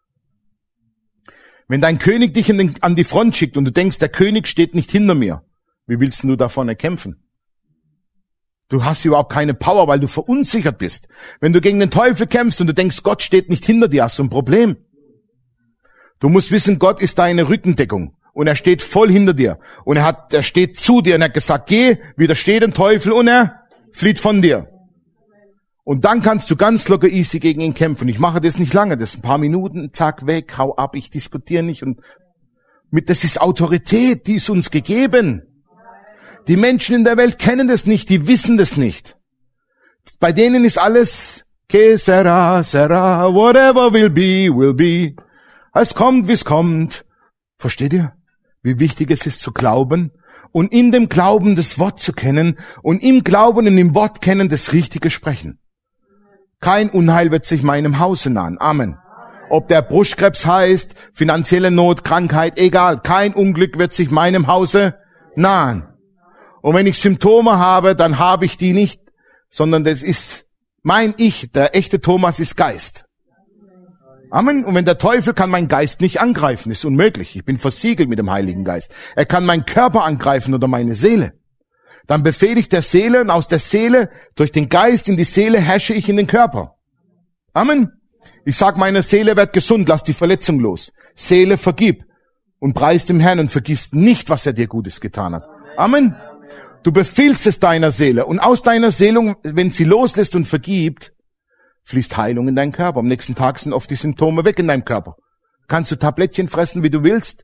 Wenn dein König dich an die Front schickt und du denkst, der König steht nicht hinter mir, wie willst du da vorne kämpfen? Du hast überhaupt keine Power, weil du verunsichert bist. Wenn du gegen den Teufel kämpfst und du denkst, Gott steht nicht hinter dir, hast du ein Problem. Du musst wissen, Gott ist deine Rückendeckung und er steht voll hinter dir. Und er steht zu dir und er hat gesagt, geh, widersteh dem Teufel und er flieht von dir. Und dann kannst du ganz locker easy gegen ihn kämpfen. Ich mache das nicht lange, das ist ein paar Minuten, zack, weg, hau ab, ich diskutiere nicht. Und das ist Autorität, die ist uns gegeben. Die Menschen in der Welt kennen das nicht, die wissen das nicht. Bei denen ist alles, que sera, sera, whatever will be, will be. Es kommt, wie es kommt. Versteht ihr, wie wichtig es ist zu glauben und in dem Glauben das Wort zu kennen und im Glauben und im Wort kennen das richtige Sprechen. Kein Unheil wird sich meinem Hause nahen. Amen. Ob der Brustkrebs heißt, finanzielle Not, Krankheit, egal. Kein Unglück wird sich meinem Hause nahen. Und wenn ich Symptome habe, dann habe ich die nicht, sondern das ist mein Ich. Der echte Thomas ist Geist. Amen. Und wenn der Teufel kann meinen Geist nicht angreifen, ist unmöglich. Ich bin versiegelt mit dem Heiligen Geist. Er kann meinen Körper angreifen oder meine Seele. Dann befehle ich der Seele und aus der Seele, durch den Geist in die Seele, herrsche ich in den Körper. Amen. Ich sag meiner Seele, werd gesund, lass die Verletzung los. Seele, vergib und preis dem Herrn und vergiss nicht, was er dir Gutes getan hat. Amen. Du befiehlst es deiner Seele und aus deiner Seele, wenn sie loslässt und vergibt, fließt Heilung in deinen Körper. Am nächsten Tag sind oft die Symptome weg in deinem Körper. Kannst du Tablettchen fressen, wie du willst.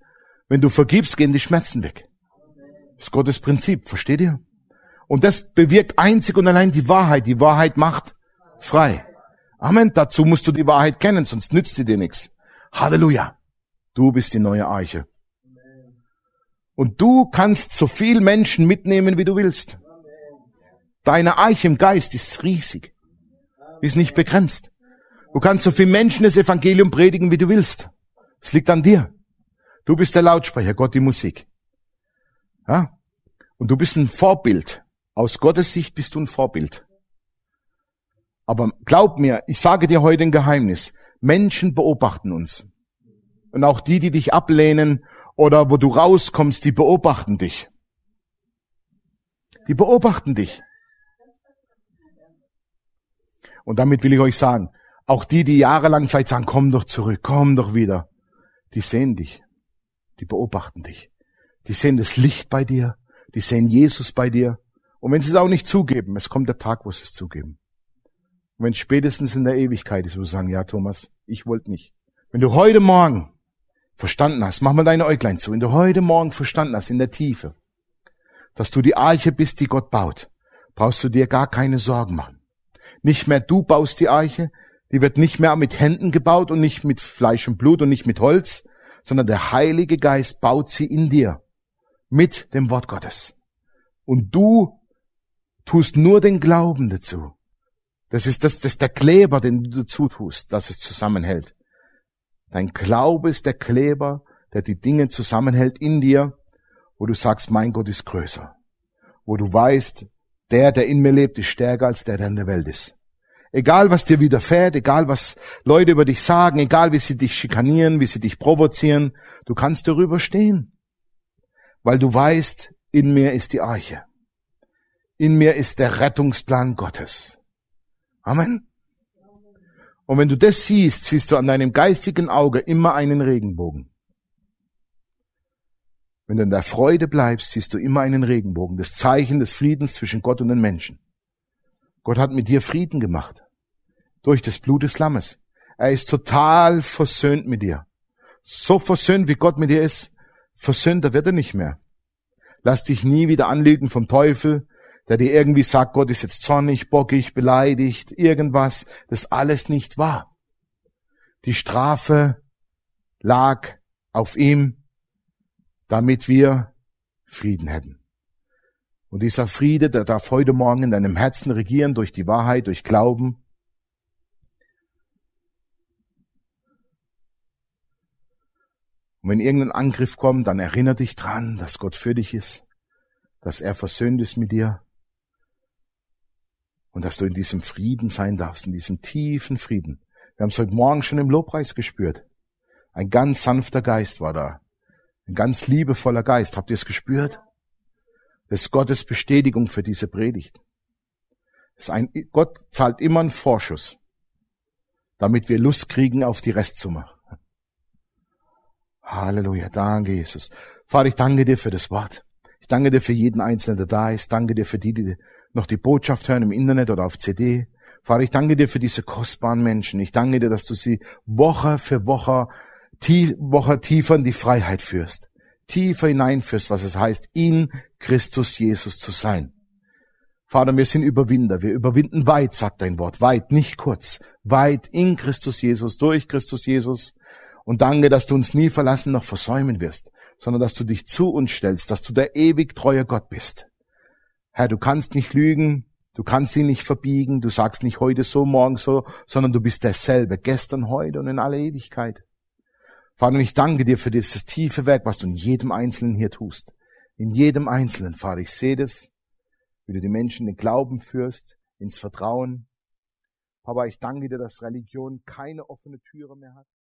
Wenn du vergibst, gehen die Schmerzen weg. Das ist Gottes Prinzip, versteht ihr? Und das bewirkt einzig und allein die Wahrheit. Die Wahrheit macht frei. Amen. Dazu musst du die Wahrheit kennen, sonst nützt sie dir nichts. Halleluja. Du bist die neue Arche. Und du kannst so viel Menschen mitnehmen, wie du willst. Deine Arche im Geist ist riesig. Ist nicht begrenzt. Du kannst so viel Menschen das Evangelium predigen, wie du willst. Es liegt an dir. Du bist der Lautsprecher, Gott die Musik. Ja? Und du bist ein Vorbild. Aus Gottes Sicht bist du ein Vorbild. Aber glaub mir, ich sage dir heute ein Geheimnis. Menschen beobachten uns. Und auch die dich ablehnen oder wo du rauskommst, die beobachten dich. Die beobachten dich. Und damit will ich euch sagen, auch die jahrelang vielleicht sagen, komm doch zurück, komm doch wieder, die sehen dich. Die beobachten dich. Die sehen das Licht bei dir. Die sehen Jesus bei dir. Und wenn sie es auch nicht zugeben, es kommt der Tag, wo sie es zugeben. Und wenn es spätestens in der Ewigkeit ist, wo sie sagen, ja Thomas, ich wollte nicht. Wenn du heute Morgen verstanden hast, mach mal deine Äuglein zu, wenn du heute Morgen verstanden hast, in der Tiefe, dass du die Arche bist, die Gott baut, brauchst du dir gar keine Sorgen machen. Nicht mehr du baust die Arche, die wird nicht mehr mit Händen gebaut und nicht mit Fleisch und Blut und nicht mit Holz, sondern der Heilige Geist baut sie in dir mit dem Wort Gottes. Und du tust nur den Glauben dazu. Das ist der Kleber, den du dazu tust, dass es zusammenhält. Dein Glaube ist der Kleber, der die Dinge zusammenhält in dir, wo du sagst, mein Gott ist größer. Wo du weißt, der in mir lebt, ist stärker als der in der Welt ist. Egal, was dir widerfährt, egal, was Leute über dich sagen, egal, wie sie dich schikanieren, wie sie dich provozieren, du kannst darüber stehen. Weil du weißt, in mir ist die Arche. In mir ist der Rettungsplan Gottes. Amen. Und wenn du das siehst, siehst du an deinem geistigen Auge immer einen Regenbogen. Wenn du in der Freude bleibst, siehst du immer einen Regenbogen. Das Zeichen des Friedens zwischen Gott und den Menschen. Gott hat mit dir Frieden gemacht. Durch das Blut des Lammes. Er ist total versöhnt mit dir. So versöhnt, wie Gott mit dir ist, versöhnter wird er nicht mehr. Lass dich nie wieder anlügen vom Teufel, der dir irgendwie sagt, Gott ist jetzt zornig, bockig, beleidigt, irgendwas. Das ist alles nicht wahr. Die Strafe lag auf ihm, damit wir Frieden hätten. Und dieser Friede, der darf heute Morgen in deinem Herzen regieren, durch die Wahrheit, durch Glauben. Und wenn irgendein Angriff kommt, dann erinnere dich dran, dass Gott für dich ist, dass er versöhnt ist mit dir und dass du in diesem Frieden sein darfst, in diesem tiefen Frieden. Wir haben es heute Morgen schon im Lobpreis gespürt. Ein ganz sanfter Geist war da. Ein ganz liebevoller Geist. Habt ihr es gespürt? Das ist Gottes Bestätigung für diese Predigt. Gott zahlt immer einen Vorschuss, damit wir Lust kriegen auf die Restsumme. Halleluja, danke Jesus. Vater, ich danke dir für das Wort. Ich danke dir für jeden Einzelnen, der da ist. Danke dir für die noch die Botschaft hören im Internet oder auf CD. Vater, ich danke dir für diese kostbaren Menschen. Ich danke dir, dass du sie Woche für Woche tiefer in die Freiheit führst. Tiefer hineinführst, was es heißt, in Christus Jesus zu sein. Vater, wir sind Überwinder. Wir überwinden weit, sagt dein Wort. Weit, nicht kurz. Weit in Christus Jesus, durch Christus Jesus. Und danke, dass du uns nie verlassen noch versäumen wirst, sondern dass du dich zu uns stellst, dass du der ewig treue Gott bist. Herr, du kannst nicht lügen, du kannst ihn nicht verbiegen, du sagst nicht heute so, morgen so, sondern du bist derselbe, gestern, heute und in aller Ewigkeit. Vater, ich danke dir für dieses tiefe Werk, was du in jedem Einzelnen hier tust. In jedem Einzelnen, Vater, ich sehe das, wie du die Menschen in den Glauben führst, ins Vertrauen. Papa, ich danke dir, dass Religion keine offene Türe mehr hat.